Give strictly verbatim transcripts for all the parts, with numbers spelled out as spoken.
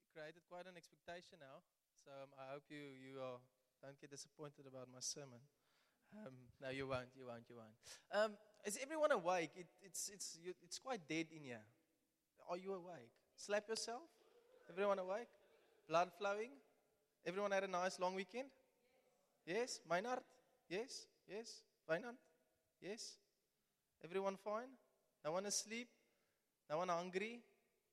created quite an expectation now, so um, I hope you you are, don't get disappointed about my sermon. Um, no, you won't. You won't. You won't. Um, is everyone awake? It, it's it's you, it's quite dead in here. Are you awake? Slap yourself. Everyone awake? Blood flowing. Everyone had a nice long weekend. Yes. Meinhard. Yes. Yes. Weinand. Yes. Everyone fine? No one asleep? No one hungry?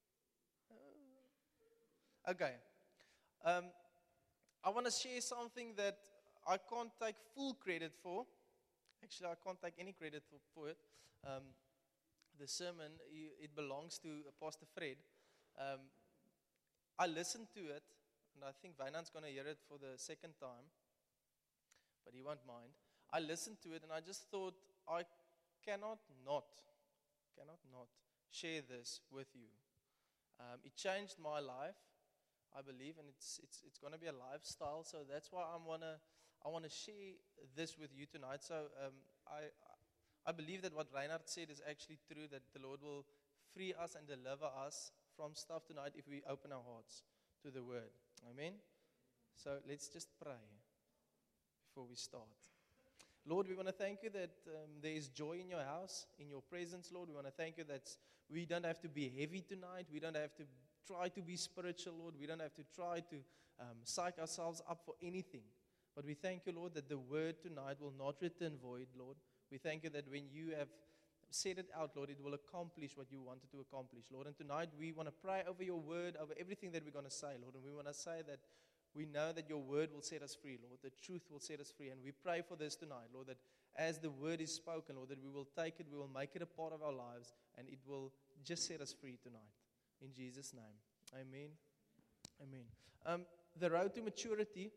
Okay. Um, I want to share something that I can't take full credit for. Actually, I can't take any credit for, for it. Um, the sermon, it belongs to Pastor Fred. Um, I listened to it, and I think Wynand's going to hear it for the second time, but he won't mind. I listened to it, and I just thought, I cannot not, cannot not share this with you. Um, it changed my life, I believe, and it's it's it's going to be a lifestyle. So that's why I wanna I wanna share this with you tonight. So um, I I believe that what Reinhard said is actually true. That the Lord will free us and deliver us from stuff tonight if we open our hearts to the Word. Amen. So let's just pray before we start. Lord, we want to thank you that um, there is joy in your house, in your presence, Lord. We want to thank you that we don't have to be heavy tonight. We don't have to try to be spiritual, Lord. We don't have to try to um, psych ourselves up for anything. But we thank you, Lord, that the word tonight will not return void, Lord. We thank you that when you have said it out, Lord, it will accomplish what you wanted to accomplish, Lord. And tonight we want to pray over your word, over everything that we're going to say, Lord. And we want to say that we know that your word will set us free, Lord. The truth will set us free. And we pray for this tonight, Lord, that as the word is spoken, Lord, that we will take it, we will make it a part of our lives, and it will just set us free tonight. In Jesus' name. Amen. Amen. Um, the road to maturity,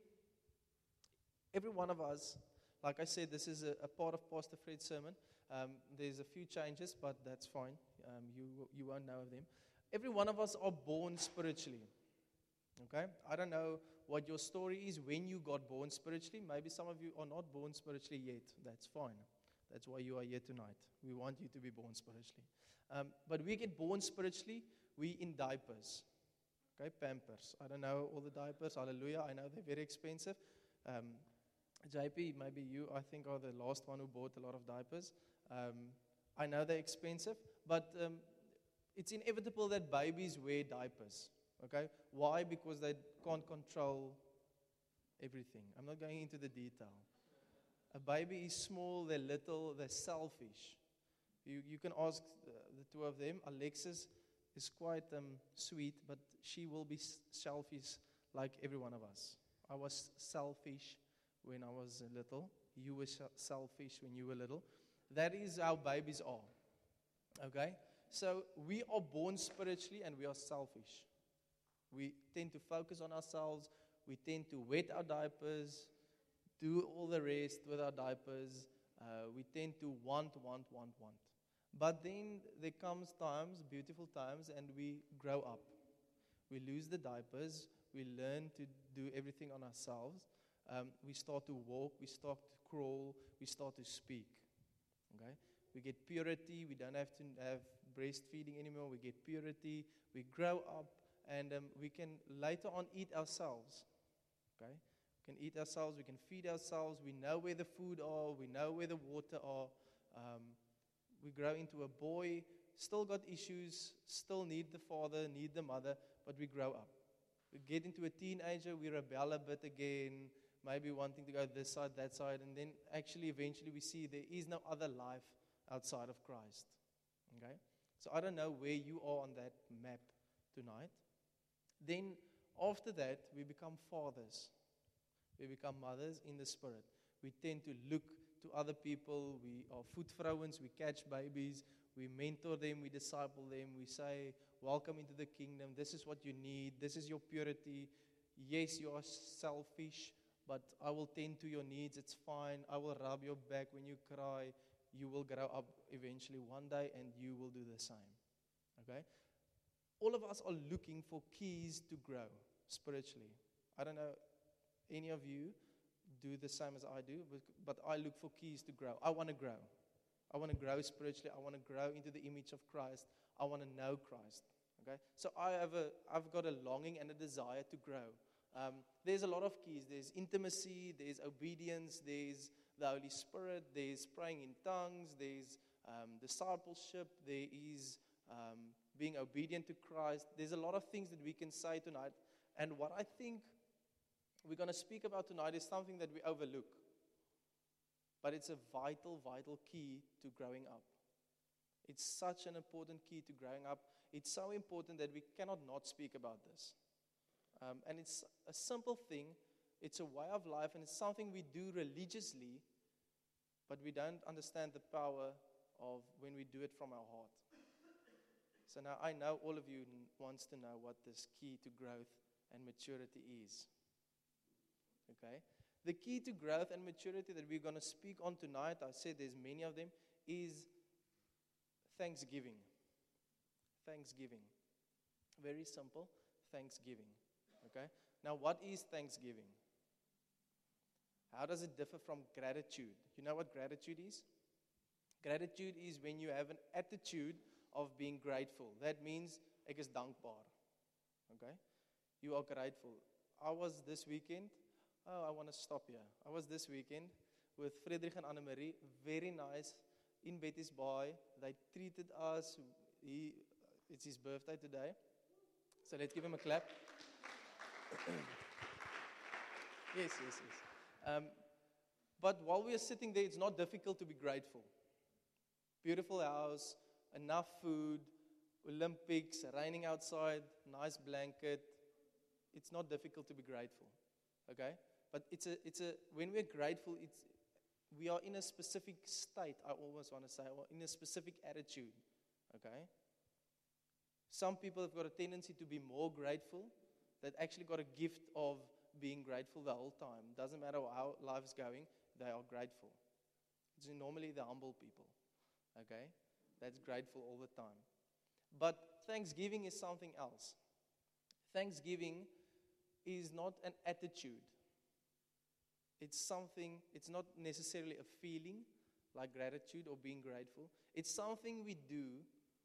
every one of us, like I said, this is a, a part of Pastor Fred's sermon. Um, there's a few changes, but that's fine. Um, you, you won't know of them. Every one of us are born spiritually. Okay, I don't know what your story is when you got born spiritually. Maybe some of you are not born spiritually yet. That's fine. That's why you are here tonight. We want you to be born spiritually. Um, but we get born spiritually, we in diapers. Okay, Pampers. I don't know all the diapers. Hallelujah. I know they're very expensive. Um, J P, maybe you, I think, are the last one who bought a lot of diapers. Um, I know they're expensive, but um, it's inevitable that babies wear diapers. Okay, why? Because they can't control everything. I'm not going into the detail. A baby is small, they're little, they're selfish. You you can ask the, the two of them. Alexis is quite um, sweet, but she will be selfish like every one of us. I was selfish when I was little. You were selfish when you were little. That is how babies are. Okay, so we are born spiritually and we are selfish. We tend to focus on ourselves. We tend to wet our diapers, do all the rest with our diapers. Uh, we tend to want, want, want, want. But then there comes times, beautiful times, and we grow up. We lose the diapers. We learn to do everything on ourselves. Um, we start to walk. We start to crawl. We start to speak. Okay? We get purity. We don't have to have breastfeeding anymore. We get purity. We grow up. And um, we can later on eat ourselves, okay? We can eat ourselves, we can feed ourselves, we know where the food are, we know where the water are. Um, we grow into a boy, still got issues, still need the father, need the mother, but we grow up. We get into a teenager, we rebel a bit again, maybe wanting to go this side, that side, and then actually eventually we see there is no other life outside of Christ, okay? So I don't know where you are on that map tonight. Then, after that, we become fathers. We become mothers in the spirit. We tend to look to other people. We are voetvrouwens. We catch babies. We mentor them. We disciple them. We say, welcome into the kingdom. This is what you need. This is your purity. Yes, you are selfish, but I will tend to your needs. It's fine. I will rub your back when you cry. You will grow up eventually one day, and you will do the same. Okay? All of us are looking for keys to grow spiritually. I don't know, any of you do the same as I do, but, but I look for keys to grow. I want to grow. I want to grow spiritually. I want to grow into the image of Christ. I want to know Christ. Okay, so I have a, I've got a longing and a desire to grow. Um, there's a lot of keys. There's intimacy, there's obedience, there's the Holy Spirit, there's praying in tongues, there's um, discipleship, there is um, being obedient to Christ. There's a lot of things that we can say tonight. And what I think we're going to speak about tonight is something that we overlook. But it's a vital, vital key to growing up. It's such an important key to growing up. It's so important that we cannot not speak about this. Um, and it's a simple thing. It's a way of life, and it's something we do religiously, but we don't understand the power of when we do it from our heart. So now I know all of you n- wants to know what this key to growth and maturity is. Okay? The key to growth and maturity that we're going to speak on tonight, I said there's many of them, is thanksgiving. Thanksgiving. Very simple, thanksgiving. Okay? Now, what is thanksgiving? How does it differ from gratitude? You know what gratitude is? Gratitude is when you have an attitude of being grateful. That means, ek is dankbaar. Okay? You are grateful. I was this weekend, oh, I want to stop here. I was this weekend with Friedrich and Annemarie, very nice, in Betty's Bay. They treated us. He, it's his birthday today. So let's give him a clap. Yes, yes, yes. Um, but while we are sitting there, it's not difficult to be grateful. Beautiful house, enough food, Olympics, raining outside, nice blanket. It's not difficult to be grateful. Okay? But it's a, it's a, when we're grateful, it's, we are in a specific state, I almost want to say, or in a specific attitude. Okay? Some people have got a tendency to be more grateful, that actually got a gift of being grateful the whole time. Doesn't matter how life's going, they are grateful. It's normally the humble people. Okay? That's grateful all the time. But thanksgiving is something else. Thanksgiving is not an attitude. It's something, it's not necessarily a feeling like gratitude or being grateful. It's something we do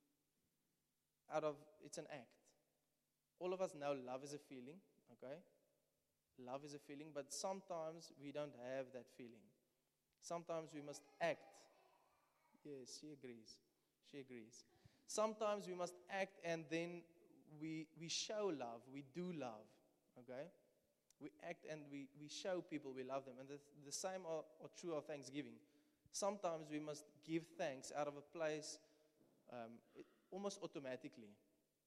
out of, it's an act. All of us know love is a feeling, okay? Love is a feeling, but sometimes we don't have that feeling. Sometimes we must act. Yes, she agrees. She agrees. Sometimes we must act and then we we show love. We do love, okay? We act and we, we show people we love them. And the, the same are, are true of Thanksgiving. Sometimes we must give thanks out of a place um, it, almost automatically.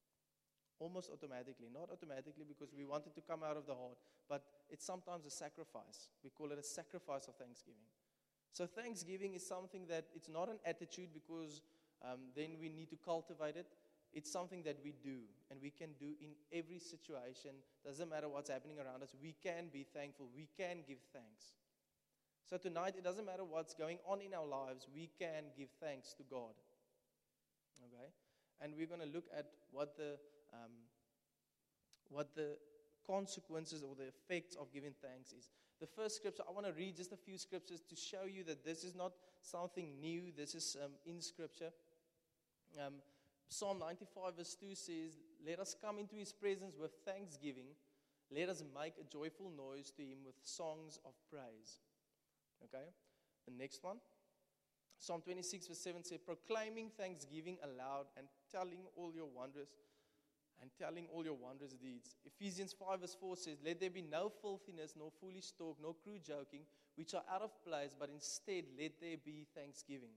Almost automatically. Not automatically because we want it to come out of the heart, but it's sometimes a sacrifice. We call it a sacrifice of thanksgiving. So thanksgiving is something that it's not an attitude because um, then we need to cultivate it. It's something that we do, and we can do in every situation. Doesn't matter what's happening around us. We can be thankful. We can give thanks. So tonight, it doesn't matter what's going on in our lives. We can give thanks to God. Okay? And we're going to look at what the um, what the consequences or the effects of giving thanks is. The first scripture, I want to read just a few scriptures to show you that this is not something new. This is um, in Scripture. Um, Psalm ninety-five verse two says, "Let us come into His presence with thanksgiving. Let us make a joyful noise to Him with songs of praise." Okay? The next one. Psalm twenty-six verse seven says, "Proclaiming thanksgiving aloud and telling all your wondrous and telling all your wondrous deeds." Ephesians five verse four says, "Let there be no filthiness, nor foolish talk, nor crude joking, which are out of place, but instead let there be thanksgiving."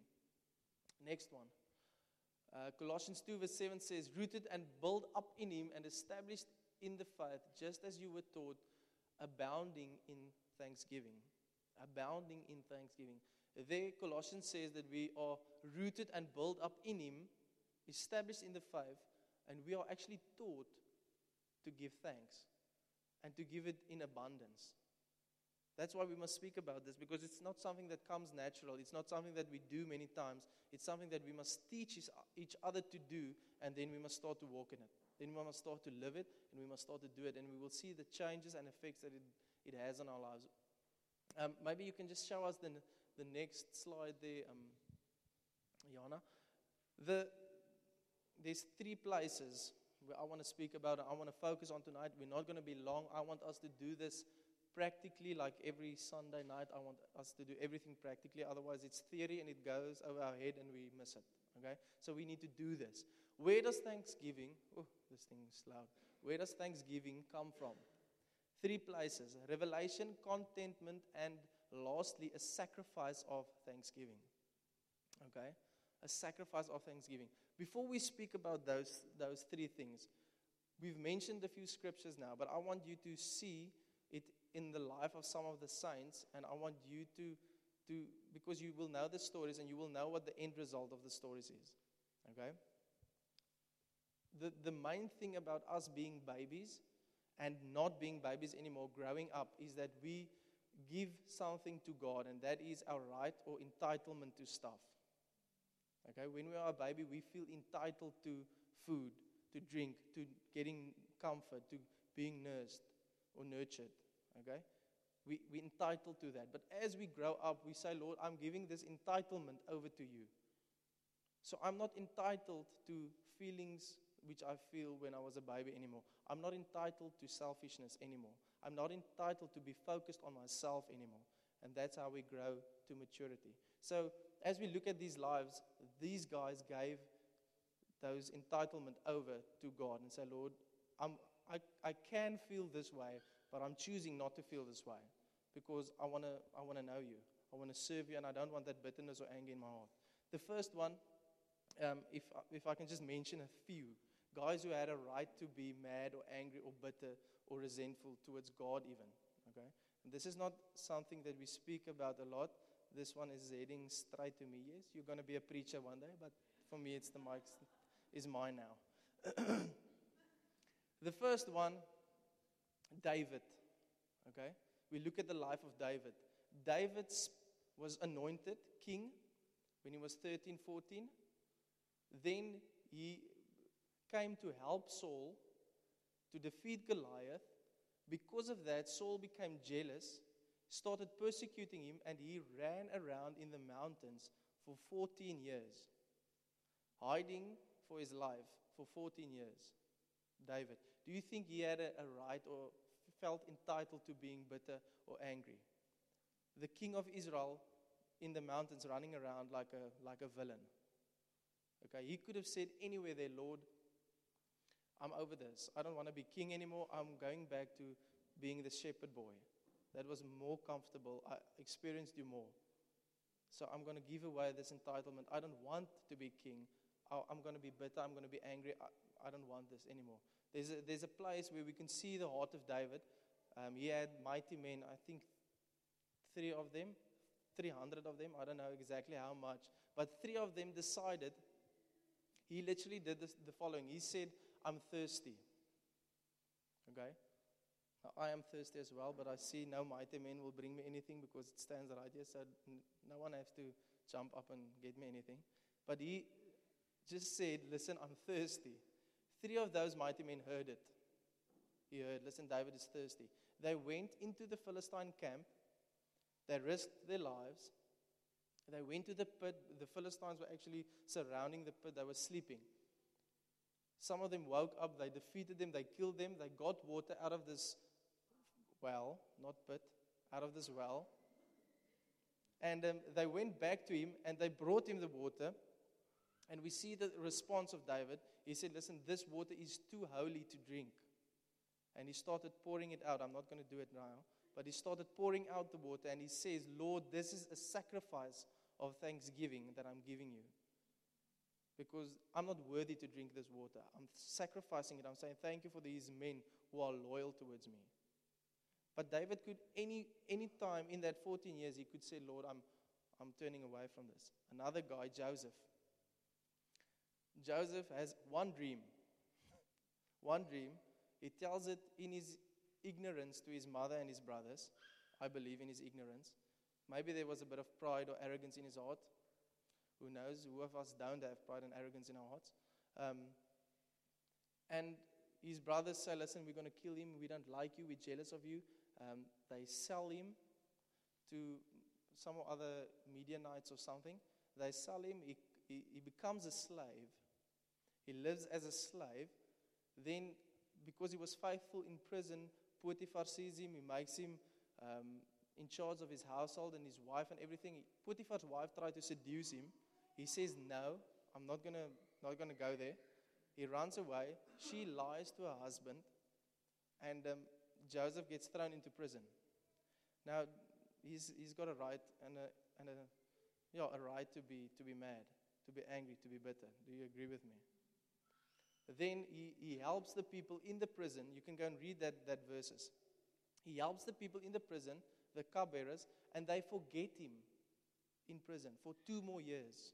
Next one. Uh, Colossians two verse seven says, "Rooted and built up in Him and established in the faith, just as you were taught, abounding in thanksgiving." Abounding in thanksgiving. There, Colossians says that we are rooted and built up in Him, established in the faith, and we are actually taught to give thanks and to give it in abundance. That's why we must speak about this, because it's not something that comes natural. It's not something that we do many times. It's something that we must teach each other to do, and then we must start to walk in it. Then we must start to live it, and we must start to do it, and we will see the changes and effects that it, it has on our lives. Um, maybe you can just show us the, the next slide there, um, Jana. The, there's three places where I want to speak about and I want to focus on tonight. We're not going to be long. I want us to do this practically, like every Sunday night. I want us to do everything practically. Otherwise, it's theory and it goes over our head and we miss it. Okay? So we need to do this. Where does Thanksgiving, oh, this thing is loud. Where does Thanksgiving come from? Three places: revelation, contentment, and lastly, a sacrifice of thanksgiving. Okay? A sacrifice of thanksgiving. Before we speak about those, those three things, we've mentioned a few scriptures now, but I want you to see it in the life of some of the saints, and I want you to, to because you will know the stories and you will know what the end result of the stories is. Okay? The, the main thing about us being babies and not being babies anymore, growing up, is that we give something to God, and that is our right or entitlement to stuff. Okay, when we are a baby, we feel entitled to food, to drink, to getting comfort, to being nursed or nurtured. Okay, we, we're entitled to that. But as we grow up, we say, Lord, I'm giving this entitlement over to you. So I'm not entitled to feelings which I feel when I was a baby anymore. I'm not entitled to selfishness anymore. I'm not entitled to be focused on myself anymore. And that's how we grow to maturity. So as we look at these lives, these guys gave those entitlement over to God and say, Lord, I'm, I, I can feel this way, but I'm choosing not to feel this way because I want to I want to know you. I want to serve you, and I don't want that bitterness or anger in my heart. The first one, um, if, if I can just mention a few, guys who had a right to be mad or angry or bitter or resentful towards God even. Okay? And this is not something that we speak about a lot. This one is heading straight to me. Yes, you're going to be a preacher one day, but for me, it's the mic is mine now. The first one, David. Okay, we look at the life of David. David was anointed king when he was thirteen, fourteen. Then he came to help Saul to defeat Goliath. Because of that, Saul became jealous, started persecuting him, and he ran around in the mountains for fourteen years, hiding for his life for fourteen years. David, do you think he had a, a right or felt entitled to being bitter or angry? The king of Israel in the mountains running around like a, like a villain. Okay, he could have said anywhere there, Lord, I'm over this. I don't want to be king anymore. I'm going back to being the shepherd boy. That was more comfortable. I experienced you more. So I'm going to give away this entitlement. I don't want to be king. I- I'm going to be bitter. I'm going to be angry. I, I don't want this anymore. There's a, there's a place where we can see the heart of David. Um, he had mighty men, I think three of them, three hundred of them. I don't know exactly how much. But three of them decided, he literally did this, the following. He said, I'm thirsty. Okay? Now, I am thirsty as well, but I see no mighty men will bring me anything because it stands right here, so n- no one has to jump up and get me anything. But he just said, listen, I'm thirsty. Three of those mighty men heard it. He heard, listen, David is thirsty. They went into the Philistine camp. They risked their lives. They went to the pit. The Philistines were actually surrounding the pit. They were sleeping. Some of them woke up, they defeated them, they killed them, they got water out of this well, not pit, out of this well. And um, they went back to him and they brought him the water. And we see the response of David. He said, listen, this water is too holy to drink. And he started pouring it out. I'm not going to do it now. But he started pouring out the water and he says, Lord, this is a sacrifice of thanksgiving that I'm giving you. Because I'm not worthy to drink this water. I'm sacrificing it. I'm saying thank you for these men who are loyal towards me. But David could, any any time in that fourteen years, he could say, Lord, I'm, I'm turning away from this. Another guy, Joseph. Joseph has one dream. One dream. He tells it in his ignorance to his mother and his brothers. I believe in his ignorance. Maybe there was a bit of pride or arrogance in his heart. Who knows? Who of us don't have pride and arrogance in our hearts? Um, and his brothers say, listen, we're going to kill him. We don't like you. We're jealous of you. Um, they sell him to some other Midianites or something. They sell him. He, he, he becomes a slave. He lives as a slave. Then, because he was faithful in prison, Potiphar sees him, he makes him um, in charge of his household and his wife and everything. Potiphar's wife tried to seduce him. He says, no, I'm not going to not gonna go there. He runs away. She lies to her husband. And um, Joseph gets thrown into prison. Now, he's he's got a right and a, and a, yeah, a right to be to be mad, to be angry, to be bitter. Do you agree with me? Then he, he helps the people in the prison. You can go and read that, that verses. He helps the people in the prison, the cupbearers, and they forget him in prison for two more years.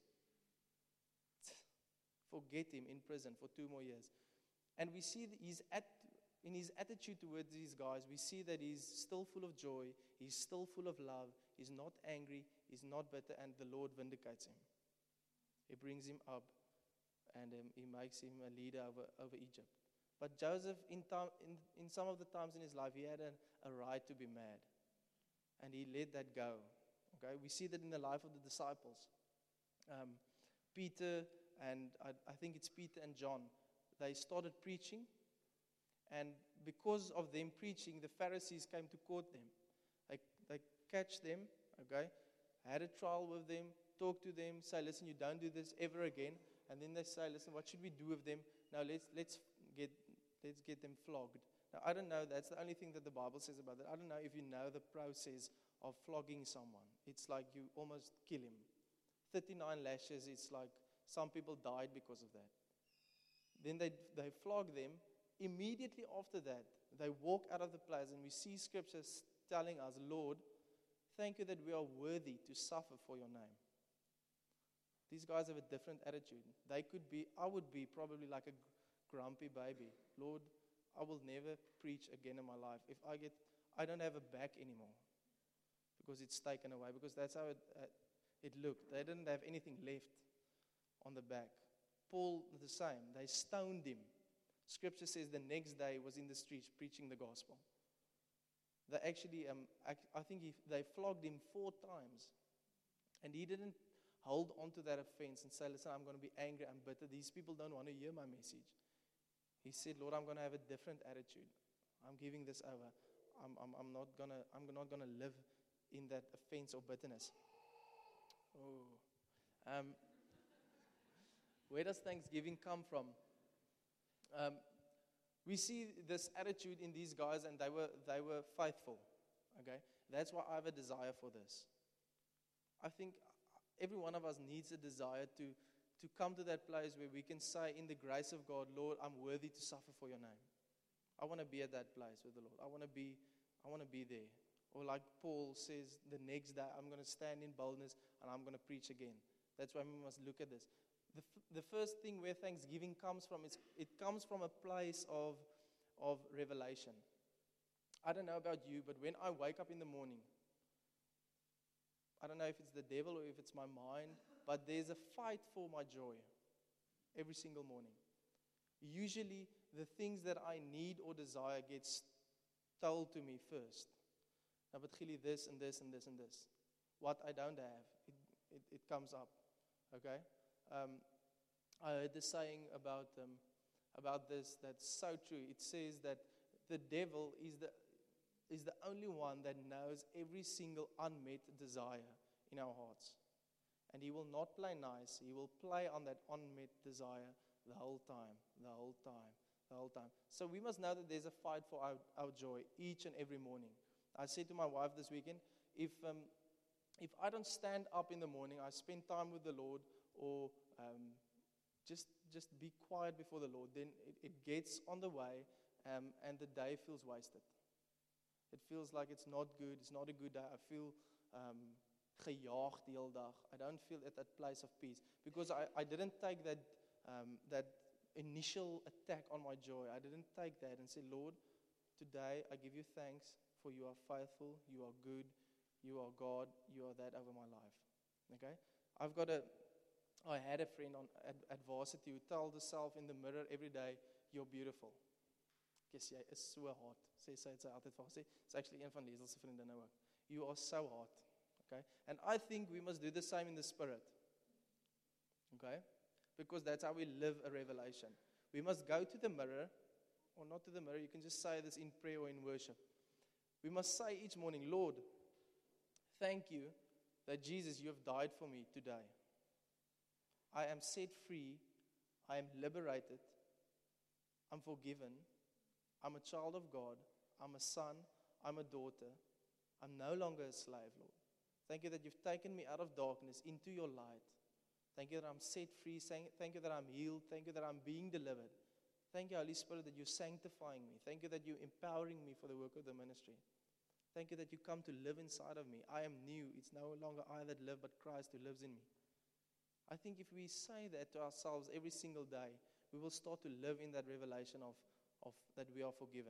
Forget him in prison for two more years. And we see that he's at, in his attitude towards these guys, we see that he's still full of joy, he's still full of love, he's not angry, he's not bitter, and the Lord vindicates him. He brings him up, and um, he makes him a leader over, over Egypt. But Joseph, in, time, in, in some of the times in his life, he had a, a right to be mad. And he let that go. Okay, we see that in the life of the disciples. Um, Peter and I, I think it's Peter and John, they started preaching. And because of them preaching, the Pharisees came to court them. They, they catch them, okay, had a trial with them, talk to them, say, listen, you don't do this ever again. And then they say, listen, what should we do with them? Now let's let's get let's get them flogged. Now I don't know, that's the only thing that the Bible says about that. I don't know if you know the process of flogging someone. It's like you almost kill him. thirty-nine lashes, it's like some people died because of that. Then they they flog them. Immediately after that, they walk out of the place, and we see scriptures telling us, Lord, thank you that we are worthy to suffer for your name. These guys have a different attitude. They could be, I would be probably like a grumpy baby. Lord, I will never preach again in my life. If I get, I don't have a back anymore because it's taken away, because that's how it, uh, it looked. They didn't have anything left on the back. Paul, the same. They stoned him. Scripture says the next day was in the streets preaching the gospel. They actually, um, I, I think he, they flogged him four times. And he didn't hold on to that offense and say, listen, I'm going to be angry, I'm bitter. These people don't want to hear my message. He said, Lord, I'm going to have a different attitude. I'm giving this over. I'm, I'm, I'm not going to I'm not going to live in that offense or bitterness. Oh. Um, where does thanksgiving come from? Um, we see this attitude in these guys, and they were they were faithful. Okay, that's why I have a desire for this. I think every one of us needs a desire to to come to that place where we can say, in the grace of God, Lord, I'm worthy to suffer for your name. I want to be at that place with the Lord. I want to be I want to be there. Or like Paul says, the next day I'm going to stand in boldness and I'm going to preach again. That's why we must look at this. The, f- the first thing where thanksgiving comes from, is it comes from a place of, of revelation. I don't know about you, but when I wake up in the morning, I don't know if it's the devil or if it's my mind, but there's a fight for my joy every single morning. Usually, the things that I need or desire gets told to me first. Now, but Gilly, this and this and this and this. What I don't have, it, it, it comes up. Okay? Um, I heard the saying about um, about this that's so true. It says that the devil is the is the only one that knows every single unmet desire in our hearts. And he will not play nice. He will play on that unmet desire the whole time, the whole time, the whole time. So we must know that there's a fight for our, our joy each and every morning. I said to my wife this weekend, if um, if I don't stand up in the morning, I spend time with the Lord, or um, just just be quiet before the Lord, then it, it gets on the way, um, and the day feels wasted. It feels like it's not good, it's not a good day. I feel um, gejaagd die hele dag. I don't feel at that place of peace, because I, I didn't take that, um, that initial attack on my joy. I didn't take that and say, Lord, today I give you thanks, for you are faithful, you are good, you are God, you are that over my life. Okay? I've got a I had a friend on at, at varsity who told herself in the mirror every day, you're beautiful. Yes, jy is so hot. Sê sy het sy altyd vir haar sê. It's actually een van Liesel se vriendinne ook. You are so hot. Okay? And I think we must do the same in the spirit. Okay? Because that's how we live a revelation. We must go to the mirror or not to the mirror, you can just say this in prayer or in worship. We must say each morning, Lord, thank you that Jesus, you have died for me today. I am set free. I am liberated. I'm forgiven. I'm a child of God. I'm a son. I'm a daughter. I'm no longer a slave, Lord. Thank you that you've taken me out of darkness into your light. Thank you that I'm set free. Thank you that I'm healed. Thank you that I'm being delivered. Thank you, Holy Spirit, that you're sanctifying me. Thank you that you're empowering me for the work of the ministry. Thank you that you come to live inside of me. I am new. It's no longer I that live, but Christ who lives in me. I think if we say that to ourselves every single day, we will start to live in that revelation of, of that we are forgiven.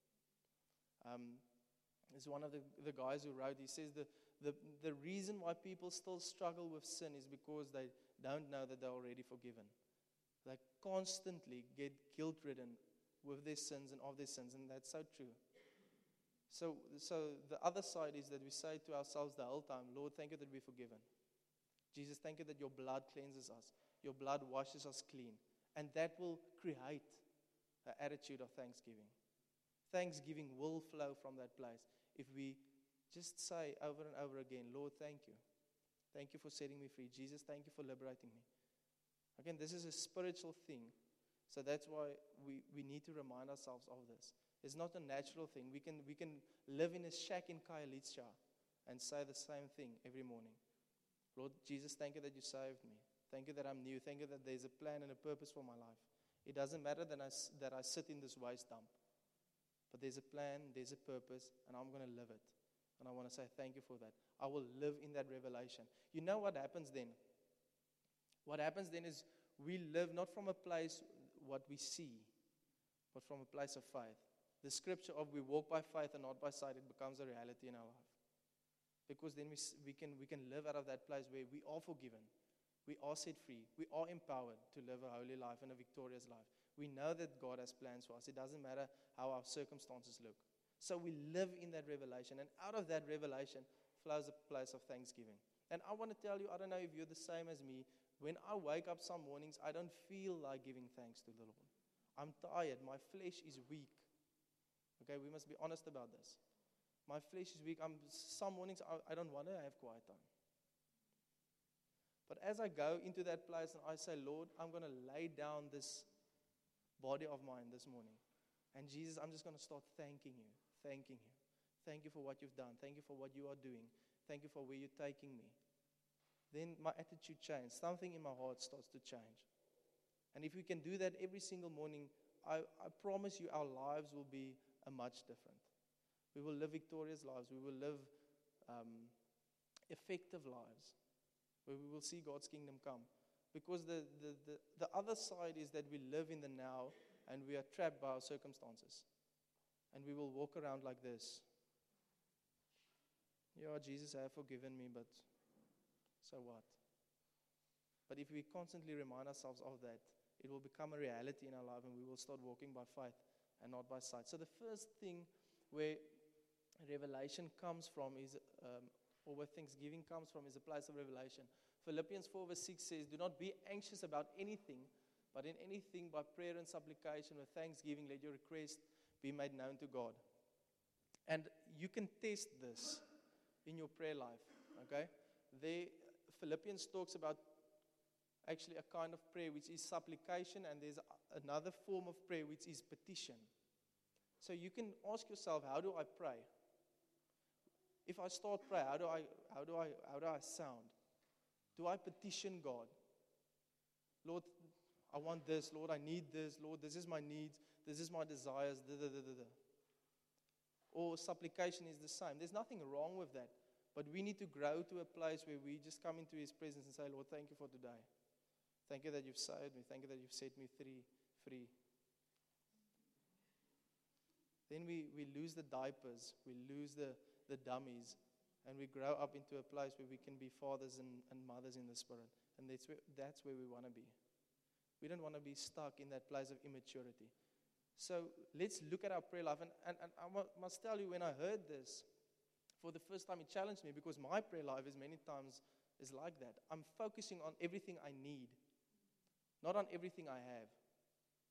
Um, it's one of the, the guys who wrote, he says the, the, the reason why people still struggle with sin is because they don't know that they're already forgiven. They constantly get guilt-ridden with their sins and of their sins, and that's so true. So, so the other side is that we say to ourselves the whole time, Lord, thank you that we're forgiven. Jesus, thank you that your blood cleanses us. Your blood washes us clean. And that will create an attitude of thanksgiving. Thanksgiving will flow from that place if we just say over and over again, Lord, thank you. Thank you for setting me free. Jesus, thank you for liberating me. Again, this is a spiritual thing. So that's why we, we need to remind ourselves of this. It's not a natural thing. We can we can live in a shack in Khayelitsha and say the same thing every morning. Lord Jesus, thank you that you saved me. Thank you that I'm new. Thank you that there's a plan and a purpose for my life. It doesn't matter that I, that I sit in this waste dump. But there's a plan, there's a purpose, and I'm going to live it. And I want to say thank you for that. I will live in that revelation. You know what happens then? What happens then is we live not from a place what we see, but from a place of faith. The scripture of we walk by faith and not by sight, it becomes a reality in our life. Because then we, we, can, we can live out of that place where we are forgiven. We are set free. We are empowered to live a holy life and a victorious life. We know that God has plans for us. It doesn't matter how our circumstances look. So we live in that revelation. And out of that revelation flows a place of thanksgiving. And I want to tell you, I don't know if you're the same as me. When I wake up some mornings, I don't feel like giving thanks to the Lord. I'm tired. My flesh is weak. Okay, we must be honest about this. My flesh is weak. I'm, some mornings I, I don't want to have quiet time. But as I go into that place and I say, Lord, I'm going to lay down this body of mine this morning. And Jesus, I'm just going to start thanking you, thanking you. Thank you for what you've done. Thank you for what you are doing. Thank you for where you're taking me. Then my attitude changes. Something in my heart starts to change. And if we can do that every single morning, I, I promise you our lives will be a much different. We will live victorious lives. We will live um, effective lives where we will see God's kingdom come. Because the, the, the, the other side is that we live in the now and we are trapped by our circumstances. And we will walk around like this. Yeah, Jesus, I have forgiven me, but so what? But if we constantly remind ourselves of that, it will become a reality in our life and we will start walking by faith and not by sight. So the first thing where revelation comes from is, um, or where thanksgiving comes from is a place of revelation. Philippians four verse six says, do not be anxious about anything, but in anything by prayer and supplication with thanksgiving, let your request be made known to God. And you can test this in your prayer life, okay? There, Philippians talks about actually a kind of prayer which is supplication, and there's another form of prayer which is petition. So you can ask yourself, how do I pray? If I start prayer, how do I how do I how do I sound? Do I petition God? Lord, I want this. Lord, I need this. Lord, this is my needs. This is my desires. Da, da, da, da, da. Or supplication is the same. There's nothing wrong with that. But we need to grow to a place where we just come into His presence and say, Lord, thank you for today. Thank you that you've saved me. Thank you that you've set me free. free. Then we, we lose the diapers. We lose the, the dummies. And we grow up into a place where we can be fathers and, and mothers in the Spirit. And that's where, that's where we want to be. We don't want to be stuck in that place of immaturity. So let's look at our prayer life. And, and, and I must tell you, when I heard this, for the first time, it challenged me because my prayer life is many times is like that. I'm focusing on everything I need, not on everything I have.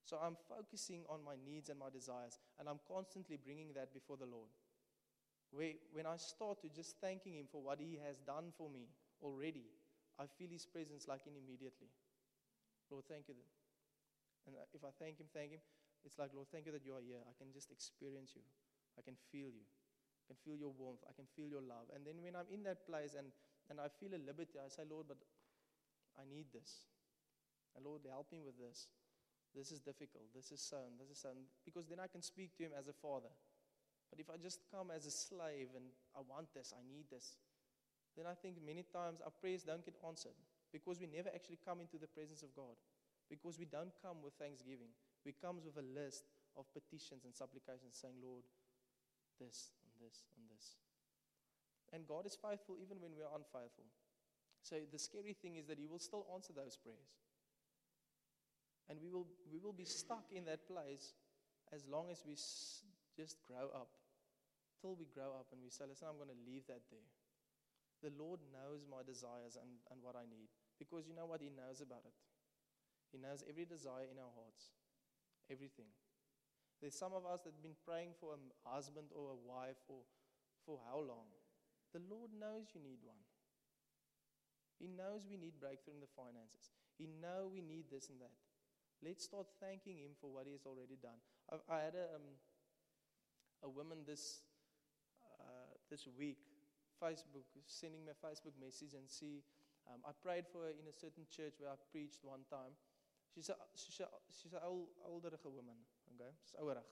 So I'm focusing on my needs and my desires, and I'm constantly bringing that before the Lord. Where, when I start to just thanking Him for what He has done for me already, I feel His presence like in immediately. Lord, thank you. And if I thank Him, thank Him, it's like, Lord, thank you that you are here. I can just experience you. I can feel you. I can feel your warmth. I can feel your love. And then when I'm in that place and, and I feel a liberty, I say, Lord, but I need this. And Lord, help me with this. This is difficult. This is so, and this is so. Because then I can speak to Him as a father. But if I just come as a slave and I want this, I need this, then I think many times our prayers don't get answered. Because we never actually come into the presence of God. Because we don't come with thanksgiving. We come with a list of petitions and supplications saying, Lord, this and this and this. And God is faithful even when we are unfaithful. So the scary thing is that He will still answer those prayers. And we will we will be stuck in that place as long as we s- just grow up. Till we grow up and we say, listen, I'm going to leave that there. The Lord knows my desires and, and what I need. Because you know what? He knows about it. He knows every desire in our hearts. Everything. There's some of us that have been praying for a husband or a wife or for how long? The Lord knows you need one. He knows we need breakthrough in the finances. He knows we need this and that. Let's start thanking Him for what He has already done. I, I had a, um, a woman this uh, this week, Facebook, sending me a Facebook message and see, um, I prayed for her in a certain church where I preached one time. She's a, she's a, she's a old, olderige woman, okay? She's ouderig.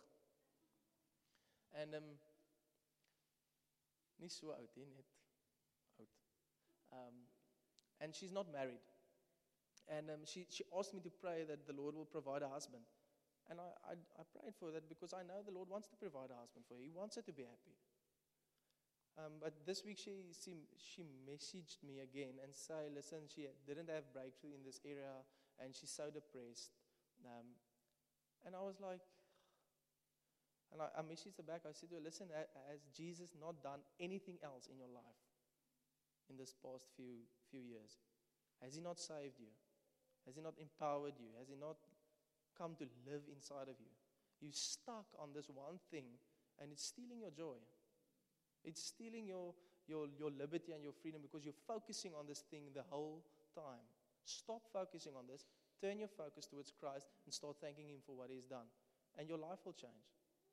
En um, nie so oud, he, net oud. Um, and she's not married. And um, she, she asked me to pray that the Lord will provide a husband. And I, I, I prayed for that because I know the Lord wants to provide a husband for her. He wants her to be happy. Um, but this week she, she she messaged me again and say, listen, she didn't have breakthrough in this area and she's so depressed. Um, and I was like, and I, I messaged her back. I said to her, listen, has Jesus not done anything else in your life in this past few few years? Has He not saved you? Has He not empowered you? Has He not come to live inside of you? You're stuck on this one thing and it's stealing your joy. It's stealing your, your, your liberty and your freedom because you're focusing on this thing the whole time. Stop focusing on this. Turn your focus towards Christ and start thanking Him for what He's done. And your life will change.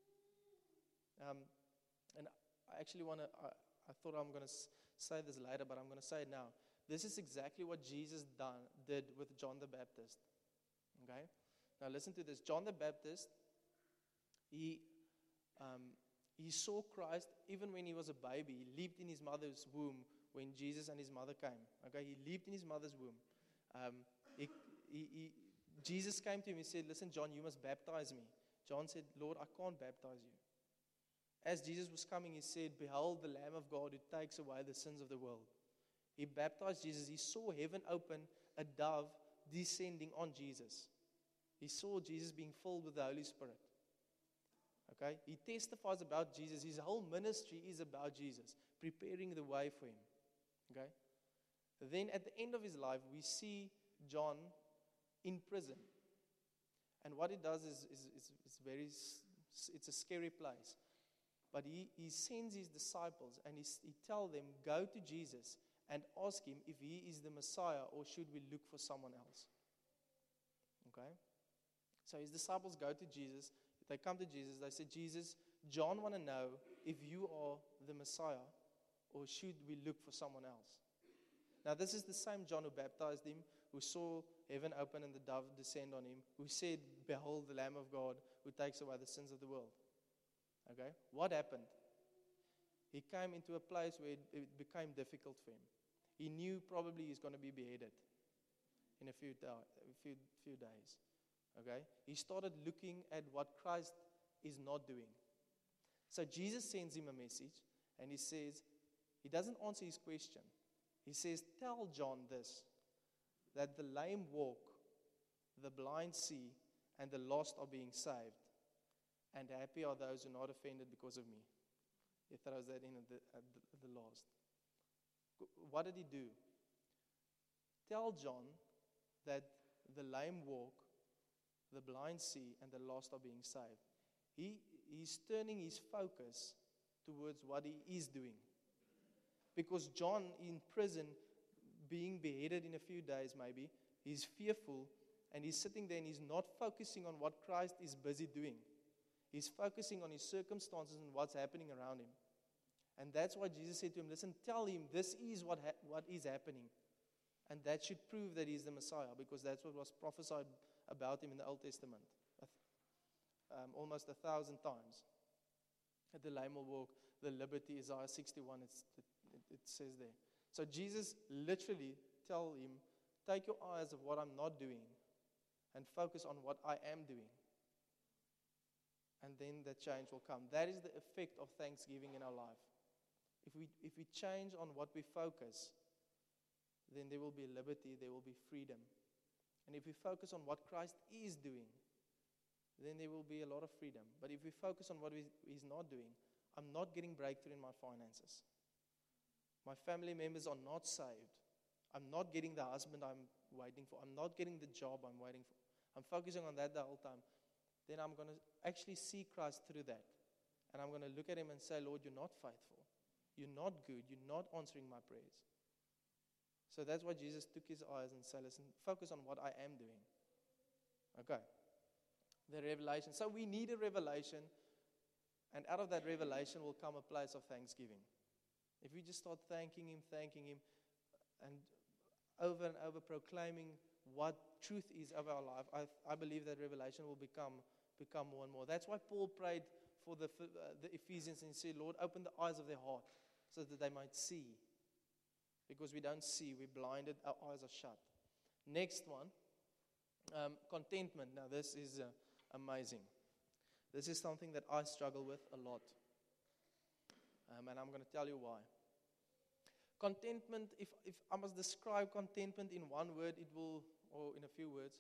Um, and I actually want to, I, I thought I'm going to s- say this later, but I'm going to say it now. This is exactly what Jesus done, did with John the Baptist. Okay? Now listen to this. John the Baptist, he... Um, He saw Christ even when he was a baby. He leaped in his mother's womb when Jesus and his mother came. Okay, he leaped in his mother's womb. Um, he, he, he, Jesus came to him and said, listen, John, you must baptize me. John said, Lord, I can't baptize you. As Jesus was coming, he said, behold the Lamb of God who takes away the sins of the world. He baptized Jesus. He saw heaven open, a dove descending on Jesus. He saw Jesus being filled with the Holy Spirit. Okay, he testifies about Jesus. His whole ministry is about Jesus, preparing the way for him. Okay, then at the end of his life, we see John in prison, and what he does is, is, is, is very, it's a scary place. But he, he sends his disciples and he, he tells them, go to Jesus and ask him if he is the Messiah or should we look for someone else. Okay, so his disciples go to Jesus. They come to Jesus, they say, Jesus, John want to know if you are the Messiah or should we look for someone else? Now this is the same John who baptized him, who saw heaven open and the dove descend on him, who said, behold the Lamb of God who takes away the sins of the world. Okay, what happened? He came into a place where it, it became difficult for him. He knew probably he's going to be beheaded in a few, da- a few, few days. Okay, he started looking at what Christ is not doing. So Jesus sends him a message and he says, he doesn't answer his question. He says, tell John this, that the lame walk, the blind see, and the lost are being saved. And happy are those who are not offended because of me. He throws that in at the, at the, at the last. What did he do? Tell John that the lame walk, the blind see, and the lost are being saved. He, he's turning his focus towards what he is doing. Because John in prison, being beheaded in a few days maybe, he's fearful, and he's sitting there and he's not focusing on what Christ is busy doing. He's focusing on his circumstances and what's happening around him. And that's why Jesus said to him, listen, tell him this is what ha- what is happening. And that should prove that he's the Messiah, because that's what was prophesied about him in the Old Testament. Um, almost a thousand times. At the lame will walk, the liberty, Isaiah sixty-one, it's, it, it says there. So Jesus literally tell him, take your eyes of what I'm not doing and focus on what I am doing. And then the change will come. That is the effect of thanksgiving in our life. If we if we change on what we focus, then there will be liberty, there will be freedom. And if we focus on what Christ is doing, then there will be a lot of freedom. But if we focus on what he's not doing, I'm not getting breakthrough in my finances. My family members are not saved. I'm not getting the husband I'm waiting for. I'm not getting the job I'm waiting for. I'm focusing on that the whole time. Then I'm going to actually see Christ through that. And I'm going to look at him and say, Lord, you're not faithful. You're not good. You're not answering my prayers. So that's why Jesus took his eyes and said, listen, focus on what I am doing. Okay. The revelation. So we need a revelation, and out of that revelation will come a place of thanksgiving. If we just start thanking him, thanking him, and over and over proclaiming what truth is of our life, I, I believe that revelation will become become more and more. That's why Paul prayed for the, uh, the Ephesians and said, Lord, open the eyes of their heart so that they might see. Because we don't see, we're blinded, our eyes are shut. Next one, um, contentment. Now this is uh, amazing. This is something that I struggle with a lot. Um, and I'm going to tell you why. Contentment, if, if I must describe contentment in one word, it will, or in a few words,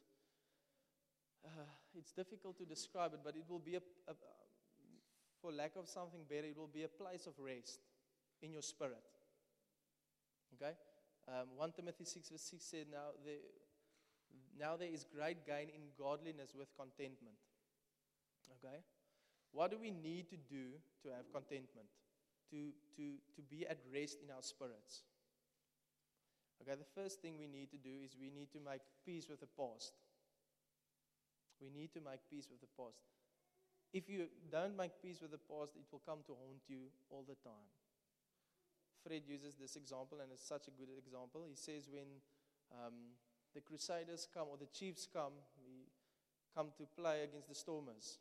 uh, it's difficult to describe it, but it will be, a, a, for lack of something better, it will be a place of rest in your spirit. Okay? Um, First Timothy six verse six said, now there, now there is great gain in godliness with contentment. Okay? What do we need to do to have contentment? To, to, to be at rest in our spirits. Okay, the first thing we need to do is we need to make peace with the past. We need to make peace with the past. If you don't make peace with the past, it will come to haunt you all the time. Fred uses this example, and it's such a good example. He says when um, the Crusaders come, or the Chiefs come, we come to play against the Stormers.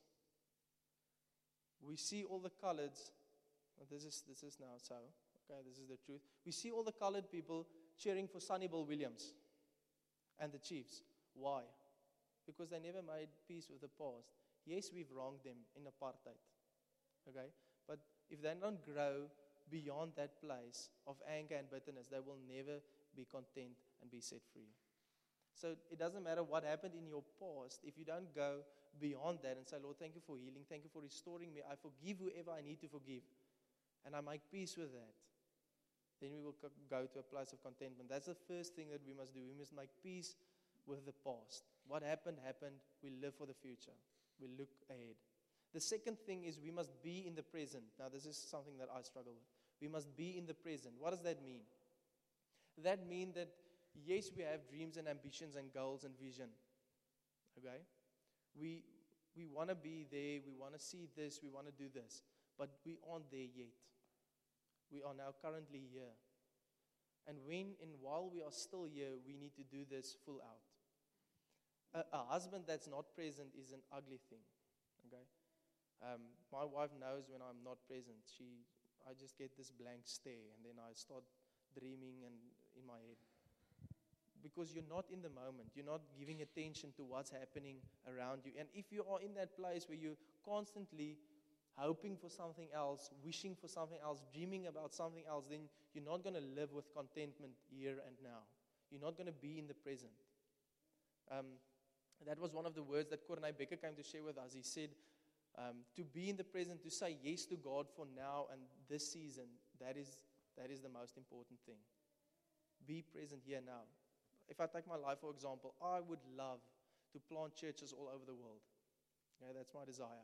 We see all the coloreds. This is this is now so. Okay, this is the truth. We see all the colored people cheering for Sonny Bill Williams and the Chiefs. Why? Because they never made peace with the past. Yes, we've wronged them in apartheid. Okay? But if they don't grow beyond that place of anger and bitterness, they will never be content and be set free. So it doesn't matter what happened in your past. If you don't go beyond that and say, Lord, thank you for healing. Thank you for restoring me. I forgive whoever I need to forgive. And I make peace with that. Then we will go to a place of contentment. That's the first thing that we must do. We must make peace with the past. What happened, happened. We live for the future. We look ahead. The second thing is we must be in the present. Now, this is something that I struggle with. We must be in the present. What does that mean? That means that, yes, we have dreams and ambitions and goals and vision. Okay? We, we want to be there. We want to see this. We want to do this. But we aren't there yet. We are now currently here. And when and while we are still here, we need to do this full out. A, a husband that's not present is an ugly thing. Okay? Um, my wife knows when I'm not present. She, I just get this blank stare, and then I start dreaming and in my head. Because you're not in the moment. You're not giving attention to what's happening around you. And if you are in that place where you're constantly hoping for something else, wishing for something else, dreaming about something else, then you're not going to live with contentment here and now. You're not going to be in the present. Um, that was one of the words that Cornay Becker came to share with us. He said, um, to be in the present, to say yes to God for now and this season, that is, that is the most important thing. Be present here now. If I take my life, for example, I would love to plant churches all over the world. Okay, that's my desire.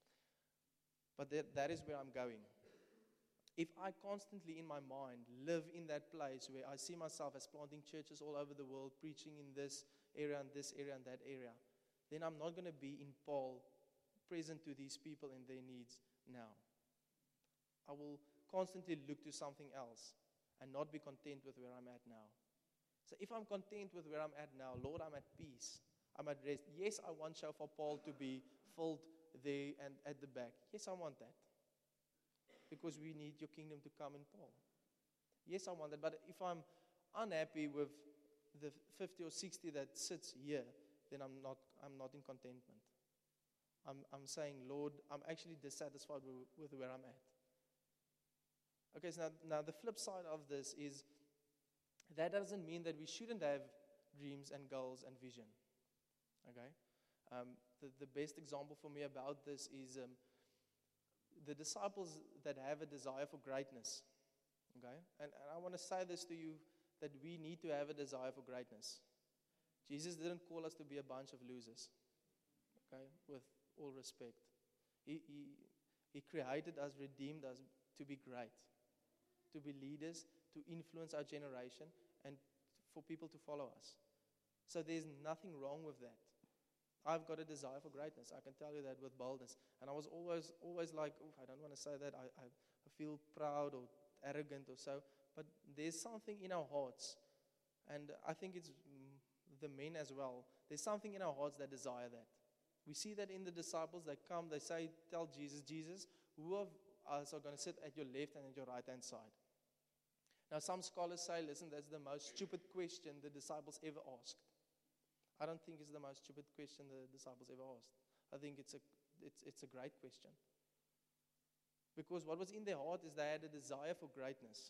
But that, that is where I'm going. If I constantly in my mind live in that place where I see myself as planting churches all over the world, preaching in this area and this area and that area, then I'm not going to be in Paul, present to these people and their needs now. I will constantly look to something else and not be content with where I'm at now. So if I'm content with where I'm at now, Lord, I'm at peace. I'm at rest. Yes, I want Shofar Paul to be filled there and at the back. Yes, I want that. Because we need your kingdom to come in Paul. Yes, I want that. But if I'm unhappy with the fifty or sixty that sits here, then I'm not I'm not in contentment. I'm I'm saying, Lord, I'm actually dissatisfied with, with where I'm at. Okay, so now, now the flip side of this is that doesn't mean that we shouldn't have dreams and goals and vision. Okay? Um, the, the best example for me about this is um, the disciples that have a desire for greatness. Okay? And, and I want to say this to you, that we need to have a desire for greatness. Jesus didn't call us to be a bunch of losers. Okay? With all respect. He, he, he created us, redeemed us to be great. To be leaders, to influence our generation, and for people to follow us. So there's nothing wrong with that. I've got a desire for greatness. I can tell you that with boldness. And I was always always like, oh, I don't want to say that. I, I, I feel proud or arrogant or so. But there's something in our hearts. And I think it's mm, the men as well. There's something in our hearts that desire that. We see that in the disciples. They come, they say, tell Jesus, Jesus, who of us are going to sit at your left and at your right hand side? Now some scholars say, listen, that's the most stupid question the disciples ever asked. I don't think it's the most stupid question the disciples ever asked. I think it's a it's it's a great question. Because what was in their heart is they had a desire for greatness.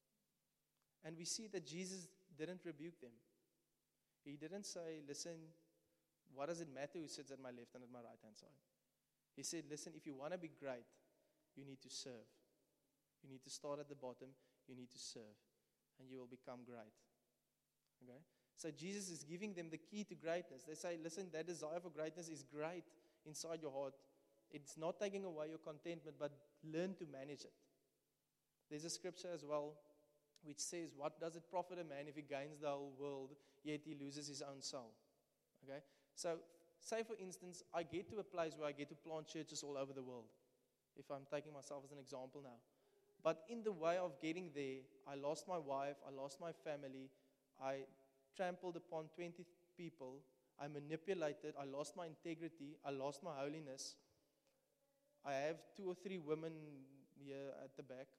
And we see that Jesus didn't rebuke them. He didn't say, listen, what does it matter who sits at my left and at my right hand side? He said, listen, if you want to be great, you need to serve. You need to start at the bottom, you need to serve, and you will become great. Okay? So Jesus is giving them the key to greatness. They say, listen, that desire for greatness is great inside your heart. It's not taking away your contentment, but learn to manage it. There's a scripture as well which says, what does it profit a man if he gains the whole world, yet he loses his own soul? Okay? So, say for instance, I get to a place where I get to plant churches all over the world. If I'm taking myself as an example now. But in the way of getting there, I lost my wife, I lost my family, I trampled upon twenty people, I manipulated, I lost my integrity, I lost my holiness. I have two or three women here at the back.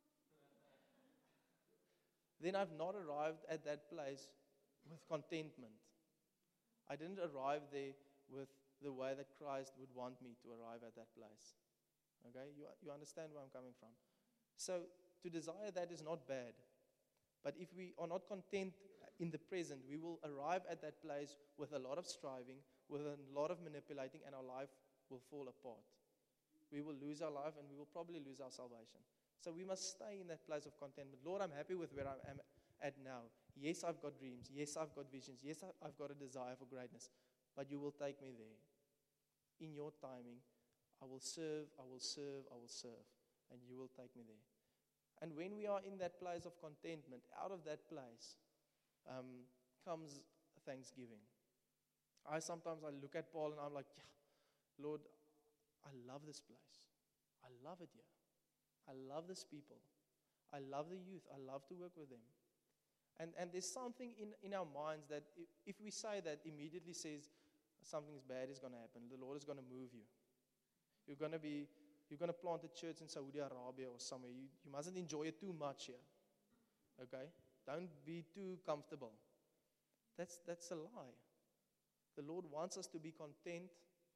Then I've not arrived at that place with contentment. I didn't arrive there with the way that Christ would want me to arrive at that place. Okay, you, you understand where I'm coming from. So to desire that is not bad. But if we are not content in the present, we will arrive at that place with a lot of striving, with a lot of manipulating, and our life will fall apart. We will lose our life and we will probably lose our salvation. So we must stay in that place of contentment. Lord, I'm happy with where I am at now. Yes, I've got dreams. Yes, I've got visions. Yes, I've got a desire for greatness. But you will take me there. In your timing, I will serve, I will serve, I will serve. And you will take me there. And when we are in that place of contentment, out of that place um, comes thanksgiving. I sometimes I look at Paul and I'm like, yeah, Lord, I love this place. I love it here. I love this people. I love the youth. I love to work with them. And and there's something in, in our minds that if, if we say that, immediately says something bad is going to happen. The Lord is going to move you. You're going to be, you're going to plant a church in Saudi Arabia or somewhere. You, you mustn't enjoy it too much here. Okay? Don't be too comfortable. That's that's a lie. The Lord wants us to be content.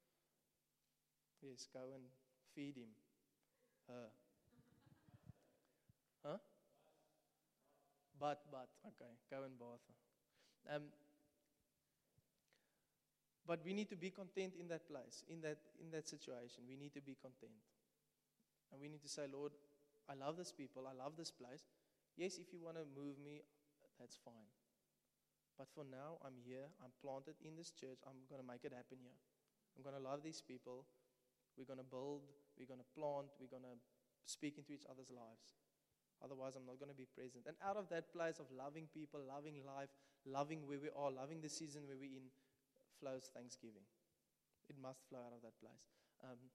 Yes, go and feed him. Her. Huh? But, but, okay, go and bath. Um, but we need to be content in that place, in that in that situation. We need to be content. And we need to say, Lord, I love this people, I love this place. Yes, if you want to move me, that's fine. But for now, I'm here. I'm planted in this church. I'm going to make it happen here. I'm going to love these people. We're going to build. We're going to plant. We're going to speak into each other's lives. Otherwise, I'm not going to be present. And out of that place of loving people, loving life, loving where we are, loving the season where we're in, flows thanksgiving. It must flow out of that place. Um,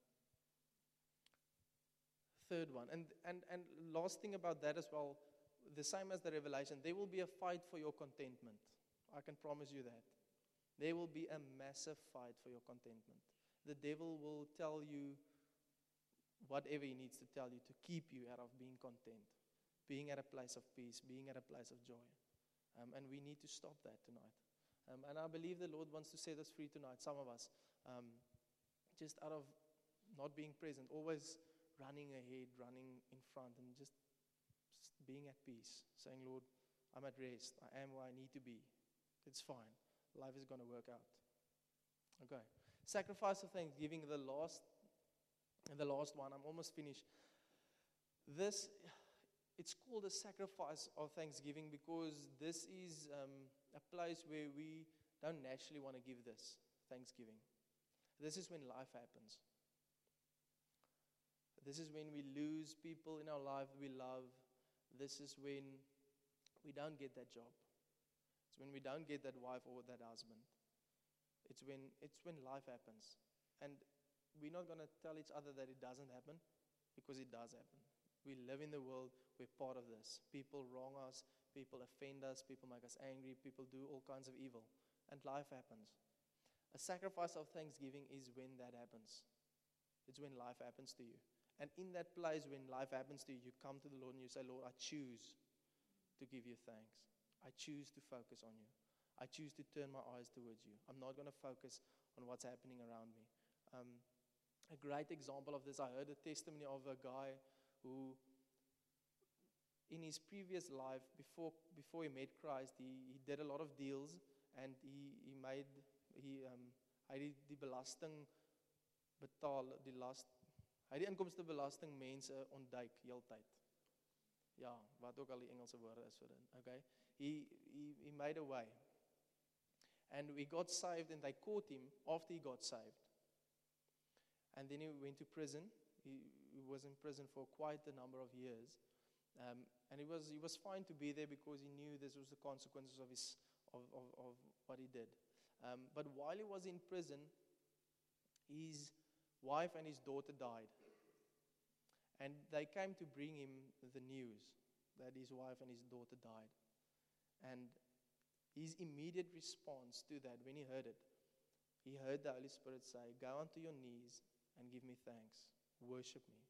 third one. And, and, and last thing about that as well, the same as the revelation, there will be a fight for your contentment. I can promise you that. There will be a massive fight for your contentment. The devil will tell you whatever he needs to tell you to keep you out of being content, being at a place of peace, being at a place of joy. Um, and we need to stop that tonight. Um, and I believe the Lord wants to set us free tonight, some of us, um, just out of not being present, always running ahead, running in front, and just, just being at peace, saying, Lord, I'm at rest. I am where I need to be. It's fine. Life is going to work out. Okay. Sacrifice of thanksgiving, the last, the last one. I'm almost finished. This, it's called a sacrifice of thanksgiving because this is um, a place where we don't naturally want to give this thanksgiving. This is when life happens. This is when we lose people in our life we love. This is when we don't get that job. It's when we don't get that wife or that husband. It's when it's when life happens. And we're not going to tell each other that it doesn't happen because it does happen. We live in the world. We're part of this. People wrong us. People offend us. People make us angry. People do all kinds of evil. And life happens. A sacrifice of thanksgiving is when that happens. It's when life happens to you. And in that place when life happens to you, you come to the Lord and you say, Lord, I choose to give you thanks. I choose to focus on you. I choose to turn my eyes towards you. I'm not going to focus on what's happening around me. Um, a great example of this, I heard a testimony of a guy who, in his previous life, before before he met Christ, he, he did a lot of deals and he, he made, he, um, hy die, die belasting betaal, die last, hy die inkomstebelasting mense ontduik heeltyd. Ja, wat ook al die Engelse woorde is vir dit. Okay? He, he, he made a way. And we got saved and they caught him after he got saved. And then he went to prison. He, he was in prison for quite a number of years. Um, and he was, he was fine to be there because he knew this was the consequences of, his, of, of, of what he did. Um, but while he was in prison, his wife and his daughter died. And they came to bring him the news that his wife and his daughter died. And his immediate response to that, when he heard it, he heard the Holy Spirit say, go onto your knees and give me thanks. Worship me.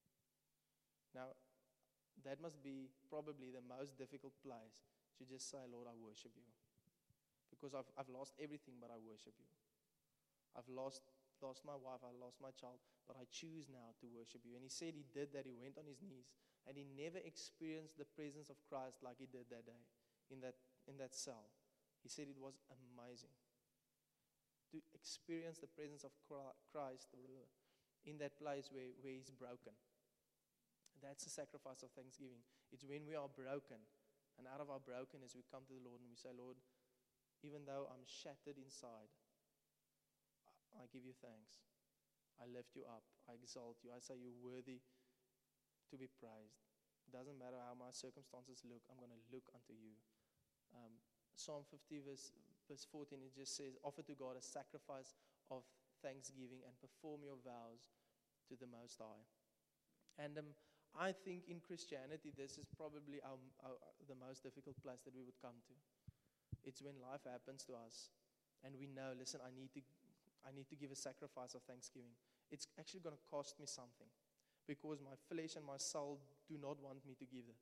Now, that must be probably the most difficult place to just say, Lord, I worship you. Because I've, I've lost everything, but I worship you. I've lost lost my wife, I lost my child, but I choose now to worship you. And he said he did that. He went on his knees, and he never experienced the presence of Christ like he did that day in that, in that cell. He said it was amazing to experience the presence of Christ in that place where, where he's broken. That's a sacrifice of thanksgiving. It's when we are broken, and out of our brokenness we come to the Lord and we say, Lord, even though I'm shattered inside, I give you thanks. I lift you up. I exalt you. I say you're worthy to be praised. It doesn't matter how my circumstances look. I'm going to look unto you. Um, Psalm fifty verse, verse fourteen, it just says, offer to God a sacrifice of thanksgiving and perform your vows to the Most High. And um, I think in Christianity, this is probably our, our, the most difficult place that we would come to. It's when life happens to us and we know, listen, I need to I need to give a sacrifice of thanksgiving. It's actually going to cost me something because my flesh and my soul do not want me to give it.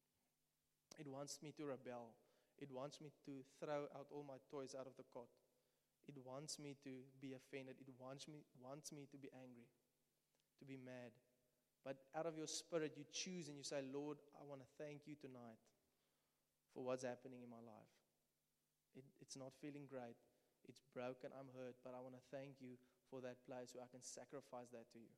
It wants me to rebel. It wants me to throw out all my toys out of the cot. It wants me to be offended. It wants me, wants me to be angry, to be mad. But out of your spirit, you choose and you say, Lord, I want to thank you tonight for what's happening in my life. It, it's not feeling great. It's broken, I'm hurt, but I want to thank you for that place where I can sacrifice that to you.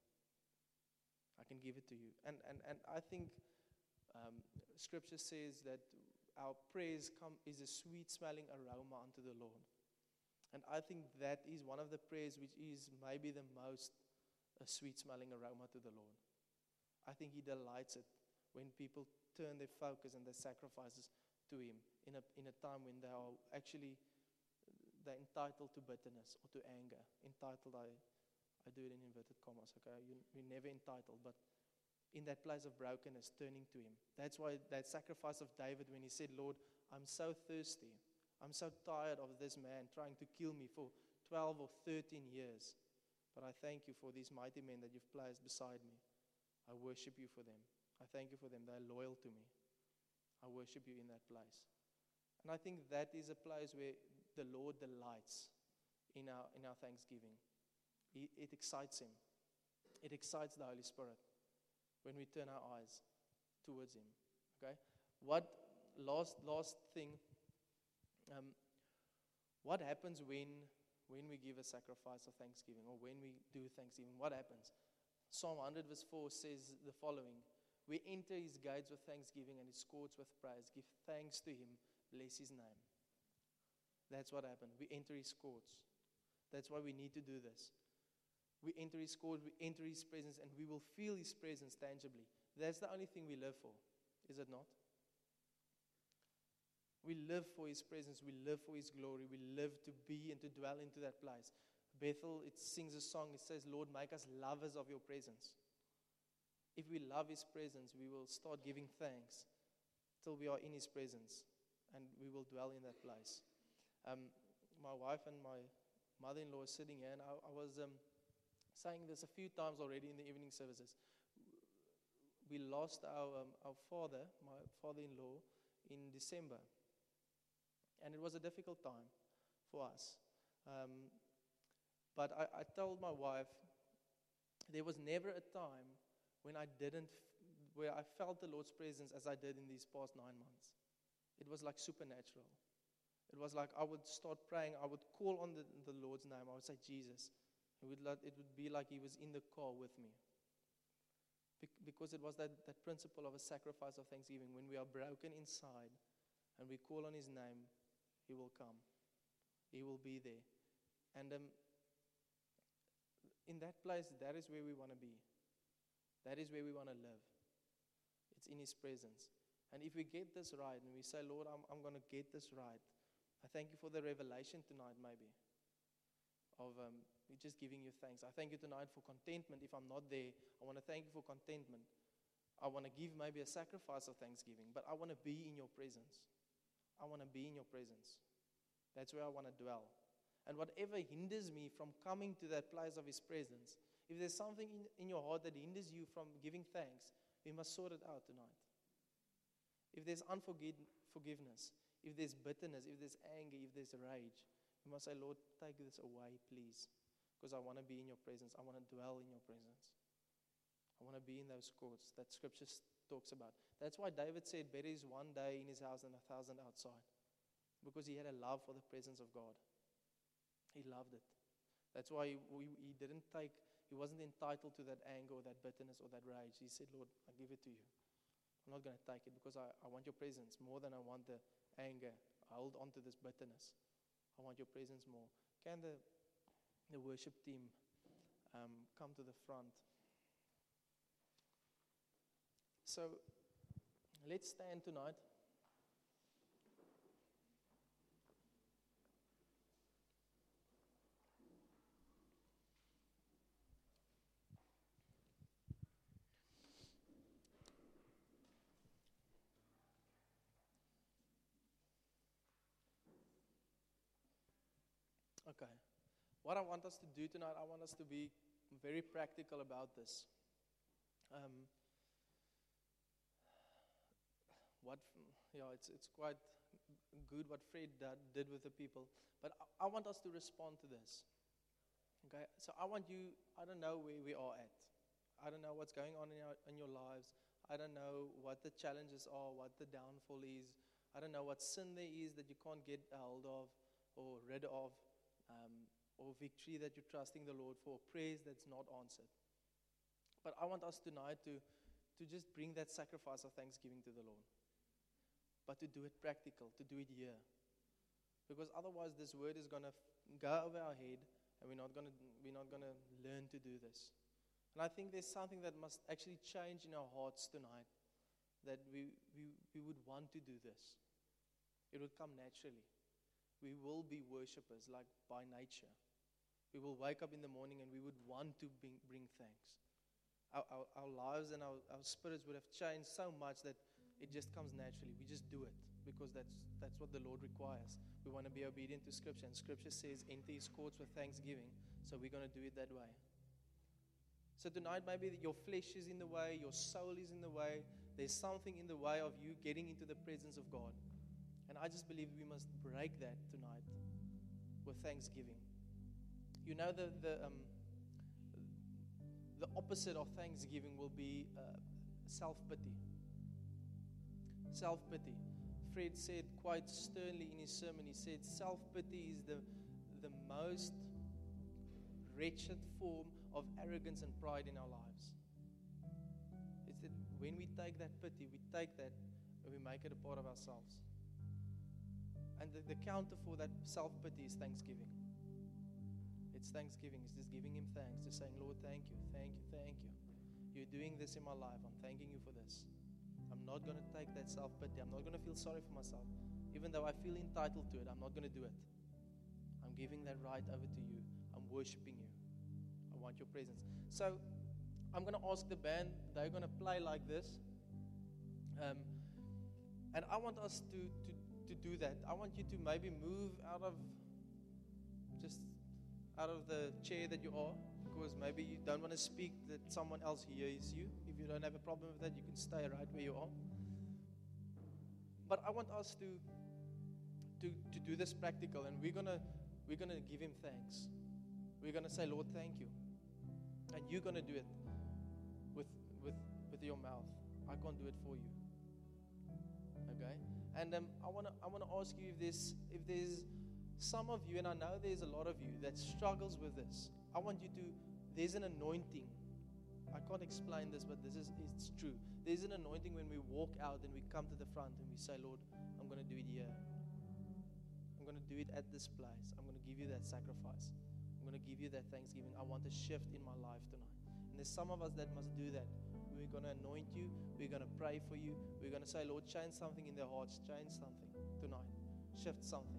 I can give it to you. And and, and I think um, Scripture says that our praise come, is a sweet-smelling aroma unto the Lord. And I think that is one of the prayers which is maybe the most a sweet-smelling aroma to the Lord. I think He delights it when people turn their focus and their sacrifices to Him in a in a time when they are actually they're entitled to bitterness or to anger. Entitled, I I do it in inverted commas. Okay, you, you're never entitled, but in that place of brokenness, turning to Him. That's why that sacrifice of David, when he said, "Lord, I'm so thirsty. I'm so tired of this man trying to kill me for twelve or thirteen years. But I thank you for these mighty men that you've placed beside me. I worship you for them. I thank you for them. They're loyal to me. I worship you in that place." And I think that is a place where the Lord delights in our in our thanksgiving. It, it excites Him. It excites the Holy Spirit when we turn our eyes towards Him. Okay? What last last thing? Um, what happens when when we give a sacrifice of thanksgiving, or when we do thanksgiving? What happens? Psalm one hundred verse four says the following: "We enter His gates with thanksgiving and His courts with praise. Give thanks to Him, bless His name." That's what happened. We enter His courts. That's why we need to do this. We enter His courts, we enter His presence, and we will feel His presence tangibly. That's the only thing we live for, is it not? We live for His presence. We live for His glory. We live to be and to dwell into that place. Bethel, it sings a song. It says, "Lord, make us lovers of your presence." If we love His presence, we will start giving thanks till we are in His presence, and we will dwell in that place. Um, my wife and my mother-in-law are sitting here, and I, I was um, saying this a few times already in the evening services. We lost our um, our father, my father-in-law, in December, and it was a difficult time for us. Um, but I, I told my wife there was never a time when I didn't, where I felt the Lord's presence as I did in these past nine months. It was like supernatural. It was like I would start praying. I would call on the, the Lord's name. I would say, "Jesus." It would, let, it would be like He was in the car with me. Be- because it was that, that principle of a sacrifice of thanksgiving. When we are broken inside and we call on His name, He will come. He will be there. And um, in that place, that is where we want to be. That is where we want to live. It's in His presence. And if we get this right, and we say, "Lord, I'm, I'm going to get this right," I thank you for the revelation tonight, maybe, of um, just giving you thanks. I thank you tonight for contentment. If I'm not there, I want to thank you for contentment. I want to give maybe a sacrifice of thanksgiving, but I want to be in your presence. I want to be in your presence. That's where I want to dwell. And whatever hinders me from coming to that place of His presence, if there's something in, in your heart that hinders you from giving thanks, we must sort it out tonight. If there's unforgiveness, if there's bitterness, if there's anger, if there's rage, we must say, "Lord, take this away, please, because I want to be in your presence. I want to dwell in your presence. I want to be in those courts that Scripture talks about." That's why David said, "Better is one day in his house than a thousand outside," because he had a love for the presence of God. He loved it. That's why he, we, he didn't take, he wasn't entitled to that anger or that bitterness or that rage. He said, "Lord, I give it to you. I'm not going to take it because I, I want your presence more than I want the anger. I hold on to this bitterness. I want your presence more." Can the, the worship team um, come to the front? So let's stand tonight. Okay. What I want us to do tonight, I want us to be very practical about this. Um, what, yeah, it's it's quite good what Fred did, did with the people, but I, I want us to respond to this. Okay, so I want you. I don't know where we are at. I don't know what's going on in, our, in your lives. I don't know what the challenges are, what the downfall is. I don't know what sin there is that you can't get a hold of or rid of. Um, or victory that you're trusting the Lord for, praise that's not answered. But I want us tonight to, to just bring that sacrifice of thanksgiving to the Lord. but to do it practical, to do it here. Because otherwise this word is going to go over our head, and we're not going to we're not going to learn to do this. And I think there's something that must actually change in our hearts tonight, that we, we, we would want to do this. It would come naturally. We will be worshipers, like by nature. We will wake up in the morning and we would want to bring, bring thanks. Our, our, our lives and our, our spirits would have changed so much that it just comes naturally. We just do it because that's that's what the Lord requires. We want to be obedient to Scripture, and Scripture says, enter His courts with thanksgiving. So we're going to do it that way. So tonight, maybe your flesh is in the way, your soul is in the way. There's something in the way of you getting into the presence of God. And I just believe we must break that tonight with thanksgiving. You know, the the um, the opposite of thanksgiving will be uh, self-pity. Self-pity. Fred said quite sternly in his sermon, he said, self-pity is the, the most wretched form of arrogance and pride in our lives. It's that when we take that pity, we take that and we make it a part of ourselves. And the, the counter for that self-pity is thanksgiving. It's thanksgiving. It's just giving Him thanks. Just saying, Lord, thank you, thank you, thank you. You're doing this in my life. I'm thanking you for this. I'm not going to take that self-pity. I'm not going to feel sorry for myself. Even though I feel entitled to it, I'm not going to do it. I'm giving that right over to you. I'm worshiping you. I want your presence. So I'm going to ask the band. They're going to play like this. Um, and I want us to, to, to do that. I want you to maybe move out of just out of the chair that you are, because maybe you don't want to speak that someone else hears you. If you don't have a problem with that, you can stay right where you are. But I want us to to, to do this practical, and we're gonna we're gonna give Him thanks. We're gonna say, Lord, thank you. And you're gonna do it with with with your mouth. I can't do it for you. Okay? And um, I wanna I wanna ask you if there's if there's some of you, and I know there's a lot of you that struggles with this. I want you to, there's an anointing. I can't explain this, but this is it's true. There's an anointing when we walk out and we come to the front and we say, Lord, I'm going to do it here. I'm going to do it at this place. I'm going to give you that sacrifice. I'm going to give you that thanksgiving. I want a shift in my life tonight. And there's some of us that must do that. We're going to anoint you. We're going to pray for you. We're going to say, Lord, change something in their hearts. Change something tonight. Shift something.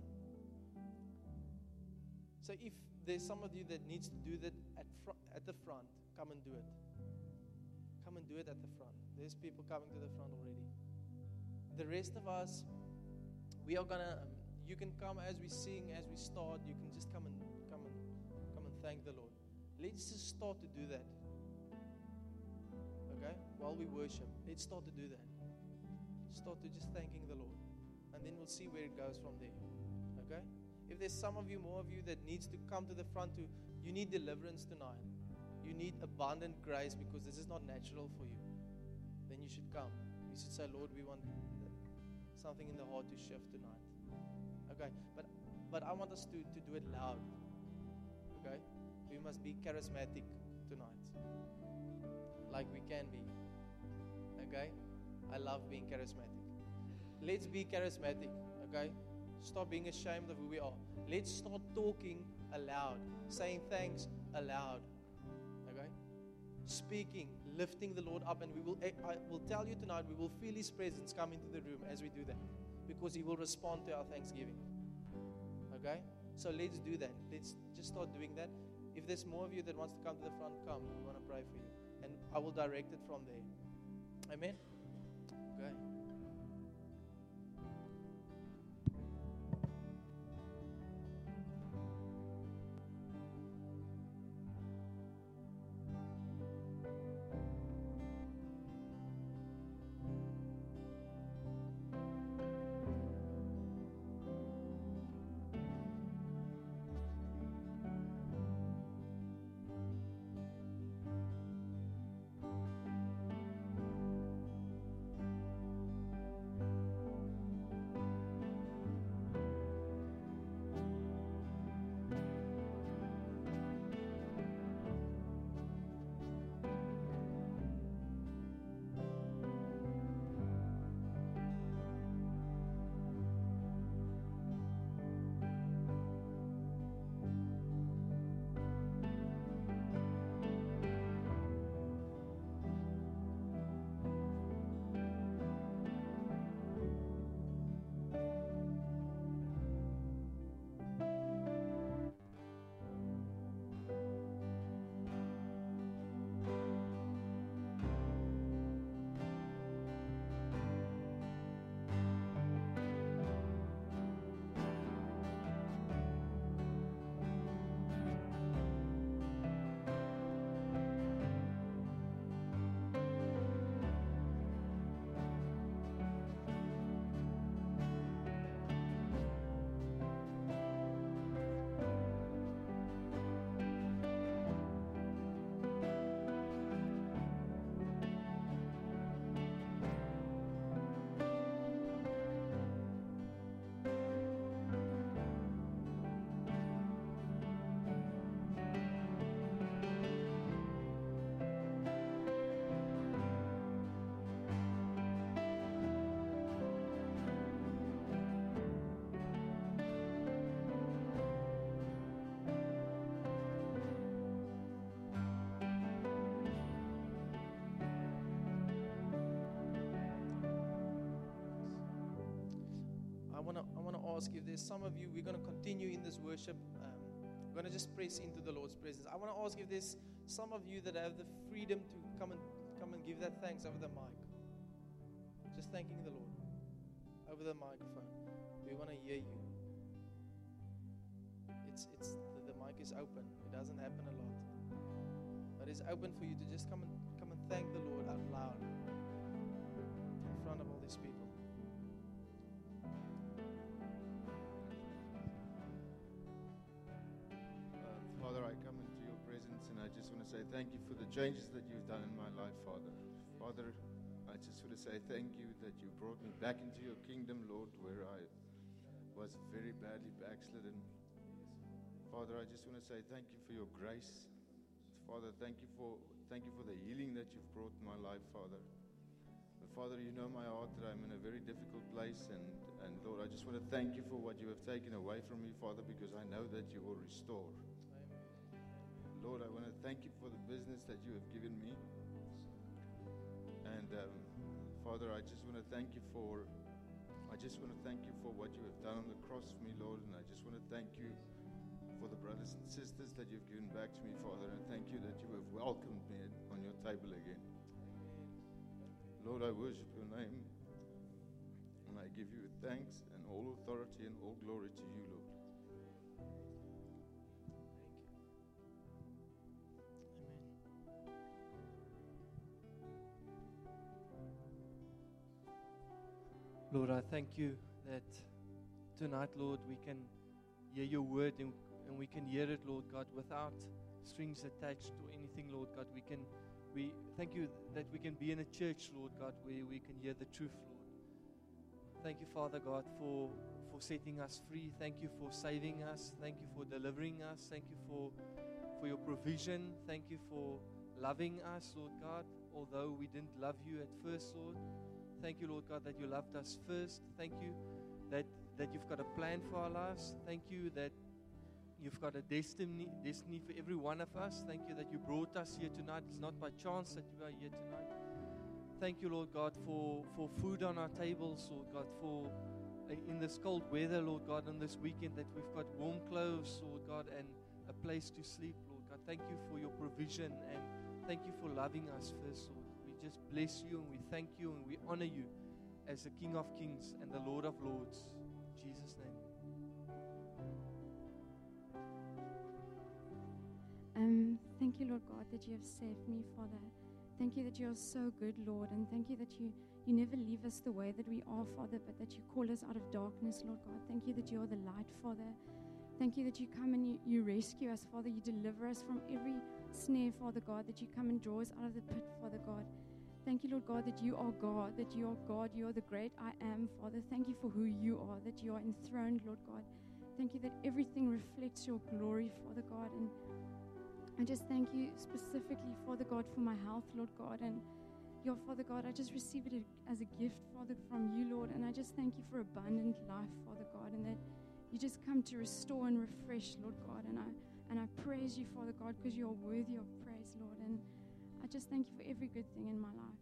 So if there's some of you that needs to do that at fr- at the front, come and do it. Come and do it at the front. There's people coming to the front already. The rest of us, we are gonna. Um, you can come as we sing, as we start. You can just come and come and come and thank the Lord. Let's just start to do that. Okay, while we worship, let's start to do that. Start to just thanking the Lord, and then we'll see where it goes from there. Okay. If there's some of you, more of you that needs to come to the front to, you need deliverance tonight. You need abundant grace because this is not natural for you. Then you should come. You should say, Lord, we want something in the heart to shift tonight. Okay, but but I want us to, to do it loud. Okay, we must be charismatic tonight, like we can be. Okay, I love being charismatic. Let's be charismatic. Okay. Stop being ashamed of who we are. Let's start talking aloud, saying thanks aloud. Okay? Speaking, lifting the Lord up, and we will I will tell you tonight, we will feel His presence come into the room as we do that, because He will respond to our thanksgiving. Okay? So let's do that. Let's just start doing that. If there's more of you that wants to come to the front, come. We want to pray for you. And I will direct it from there. Amen? Okay. want to I want to ask if there's some of you, we're going to continue in this worship. Um, we're going to just press into the Lord's presence. I want to ask if there's some of you that have the freedom to come and come and give that thanks over the mic. Just thanking the Lord over the microphone. We want to hear you. It's it's the, the mic is open. It doesn't happen a lot, but it's open for you to just come and come and thank the Lord out loud in front of all these people. Father, I come into your presence and I just want to say thank you for the changes that you've done in my life, Father. Father, I just want to say thank you that you brought me back into your kingdom, Lord, where I was very badly backslidden. Father, I just want to say thank you for your grace. Father, thank you for thank you for the healing that you've brought in my life, Father. But Father, you know my heart that I'm in a very difficult place, and, and Lord, I just want to thank you for what you have taken away from me, Father, because I know that you will restore. Lord, I want to thank you for the business that you have given me. And um, Father, I just want to thank you for, I just want to thank you for what you have done on the cross for me, Lord. And I just want to thank you for the brothers and sisters that you've given back to me, Father. And thank you that you have welcomed me on your table again. Lord, I worship your name. And I give you thanks and all authority and all glory to you, Lord. Lord, I thank you that tonight, Lord, we can hear your word and, and we can hear it, Lord God, without strings attached or anything, Lord God. We can, we thank you that we can be in a church, Lord God, where we can hear the truth, Lord. Thank you, Father God, for, for setting us free. Thank you for saving us. Thank you for delivering us. Thank you for, for your provision. Thank you for loving us, Lord God, although we didn't love you at first, Lord. Thank you, Lord God, that you loved us first. Thank you that, that you've got a plan for our lives. Thank you that you've got a destiny, destiny for every one of us. Thank you that you brought us here tonight. It's not by chance that you are here tonight. Thank you, Lord God, for, for food on our tables, Lord God, for uh, in this cold weather, Lord God, on this weekend that we've got warm clothes, Lord God, and a place to sleep, Lord God. Thank you for your provision, and thank you for loving us first, Lord. We just bless you and we thank you and we honor you as the King of Kings and the Lord of Lords. In Jesus' name. Um, thank you, Lord God, that you have saved me, Father. Thank you that you are so good, Lord, and thank you that you, you never leave us the way that we are, Father, but that you call us out of darkness, Lord God. Thank you that you are the light, Father. Thank you that you come and you, you rescue us, Father. You deliver us from every snare, Father God, that you come and draw us out of the pit, Father God. Thank you, Lord God, that you are God, that you are God, you are the great I am, Father. Thank you for who you are, that you are enthroned, Lord God. Thank you that everything reflects your glory, Father God. And I just thank you specifically, Father God, for my health, Lord God. And your Father God, I just receive it as a gift, Father, from you, Lord. And I just thank you for abundant life, Father God, and that you just come to restore and refresh, Lord God. And I and I praise you, Father God, because you are worthy of praise, Lord. And I just thank you for every good thing in my life.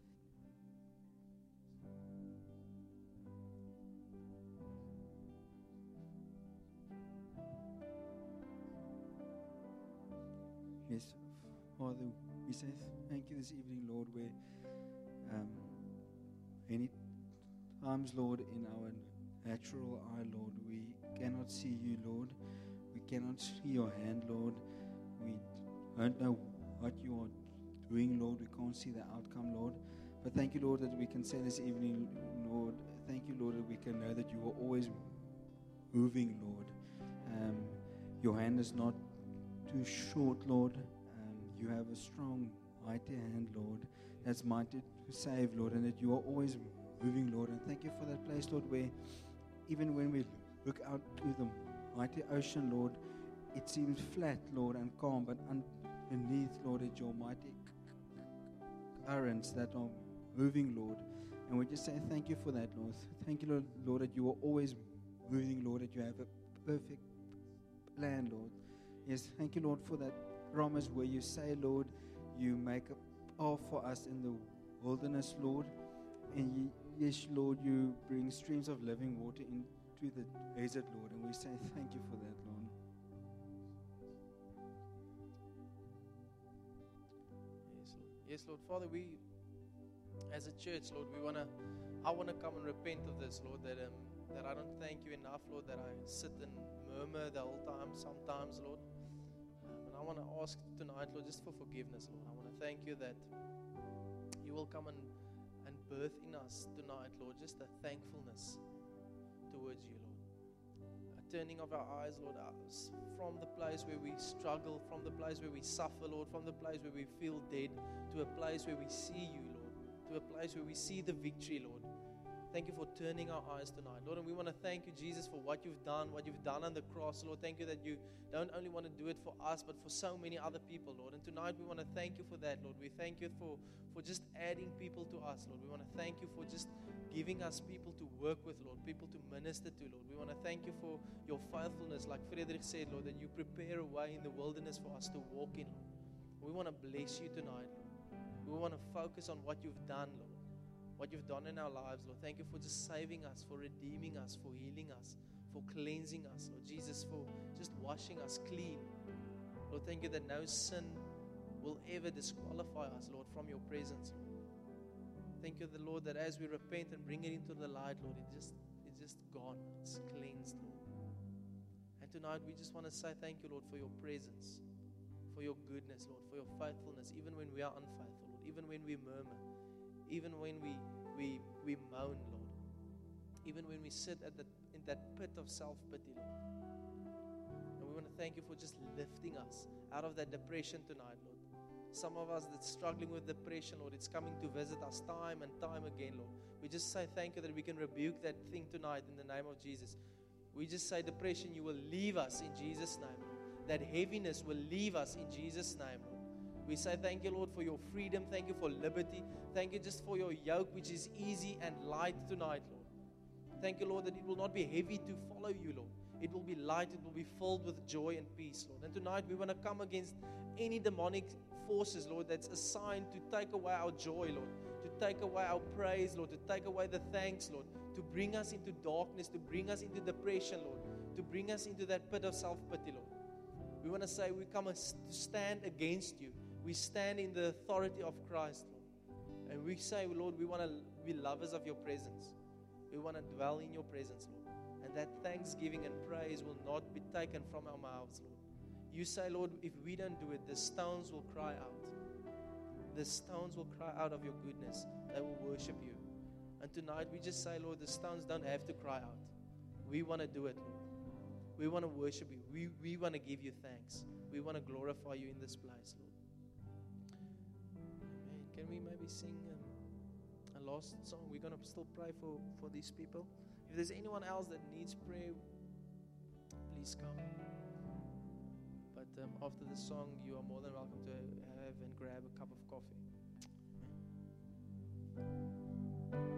Yes, Father, we say thank you this evening, Lord, where um, any times, Lord, in our natural eye, Lord, we cannot see you, Lord. We cannot see your hand, Lord. We don't know what you are doing, Lord. We can't see the outcome, Lord. But thank you, Lord, that we can say this evening, Lord, thank you, Lord, that we can know that you are always moving, Lord. Um, your hand is not too short, Lord. Um, you have a strong, mighty hand, Lord, that's mighty to save, Lord, and that you are always moving, Lord. And thank you for that place, Lord, where even when we look out to the mighty ocean, Lord, it seems flat, Lord, and calm, but underneath, Lord, it's your mighty currents that are moving, Lord. And we just say thank you for that, Lord. Thank you, Lord, Lord, that you are always moving, Lord, that you have a perfect plan, Lord. Yes, thank you, Lord, for that promise where you say, Lord, you make a path for us in the wilderness, Lord. And you, yes, Lord, you bring streams of living water to the desert, Lord, and we say thank you for that, Lord. Yes, Lord. Yes, Lord. Father, we, as a church, Lord, we wanna, I wanna come and repent of this, Lord, that um, that I don't thank you enough, Lord, that I sit and murmur the whole time, sometimes, Lord. Um, and I wanna ask tonight, Lord, just for forgiveness, Lord. I wanna thank you that you will come and, and birth in us tonight, Lord, just a thankfulness towards you, Lord. A turning of our eyes, Lord, us from the place where we struggle, from the place where we suffer, Lord, from the place where we feel dead, to a place where we see you, Lord, to a place where we see the victory, Lord. Thank you for turning our eyes tonight, Lord, and we want to thank you, Jesus, for what you've done, what you've done on the cross, Lord. Thank you that you don't only want to do it for us, but for so many other people, Lord. And tonight we want to thank you for that, Lord. We thank you for, for just adding people to us, Lord. We want to thank you for just giving us people to work with, Lord, people to minister to, Lord. We want to thank you for your faithfulness, like Friedrich said, Lord, that you prepare a way in the wilderness for us to walk in, Lord. We want to bless you tonight, Lord. We want to focus on what you've done, Lord. What you've done in our lives, Lord. Thank you for just saving us, for redeeming us, for healing us, for cleansing us, Lord Jesus, for just washing us clean. Lord, thank you that no sin will ever disqualify us, Lord, from your presence, Lord. Thank you, the Lord, that as we repent and bring it into the light, Lord, it just it's just gone. It's cleansed, Lord. And tonight we just want to say thank you, Lord, for your presence, for your goodness, Lord, for your faithfulness, even when we are unfaithful, Lord, even when we murmur, even when we, we, we moan, Lord. Even when we sit at the, in that pit of self-pity, Lord. And we want to thank you for just lifting us out of that depression tonight, Lord. Some of us that's struggling with depression, Lord, it's coming to visit us time and time again, Lord. We just say thank you that we can rebuke that thing tonight in the name of Jesus. We just say, depression, you will leave us in Jesus' name, Lord. That heaviness will leave us in Jesus' name, Lord. We say thank you, Lord, for your freedom. Thank you for liberty. Thank you just for your yoke, which is easy and light tonight, Lord. Thank you, Lord, that it will not be heavy to follow you, Lord. It will be light. It will be filled with joy and peace, Lord. And tonight we want to come against any demonic forces, Lord, that's assigned to take away our joy, Lord, to take away our praise, Lord, to take away the thanks, Lord, to bring us into darkness, to bring us into depression, Lord, to bring us into that pit of self-pity, Lord. We want to say we come to stand against you. We stand in the authority of Christ, Lord. And we say, Lord, we want to be lovers of your presence. We want to dwell in your presence, Lord. And that thanksgiving and praise will not be taken from our mouths, Lord. You say, Lord, if we don't do it, the stones will cry out. The stones will cry out of your goodness. They will worship you. And tonight we just say, Lord, the stones don't have to cry out. We want to do it, Lord. We want to worship you. We, we want to give you thanks. We want to glorify you in this place, Lord. Amen. Can we maybe sing um, a last song? We're going to still pray for, for these people. If there's anyone else that needs prayer, please come. But um, after the song, you are more than welcome to have and grab a cup of coffee. Amen.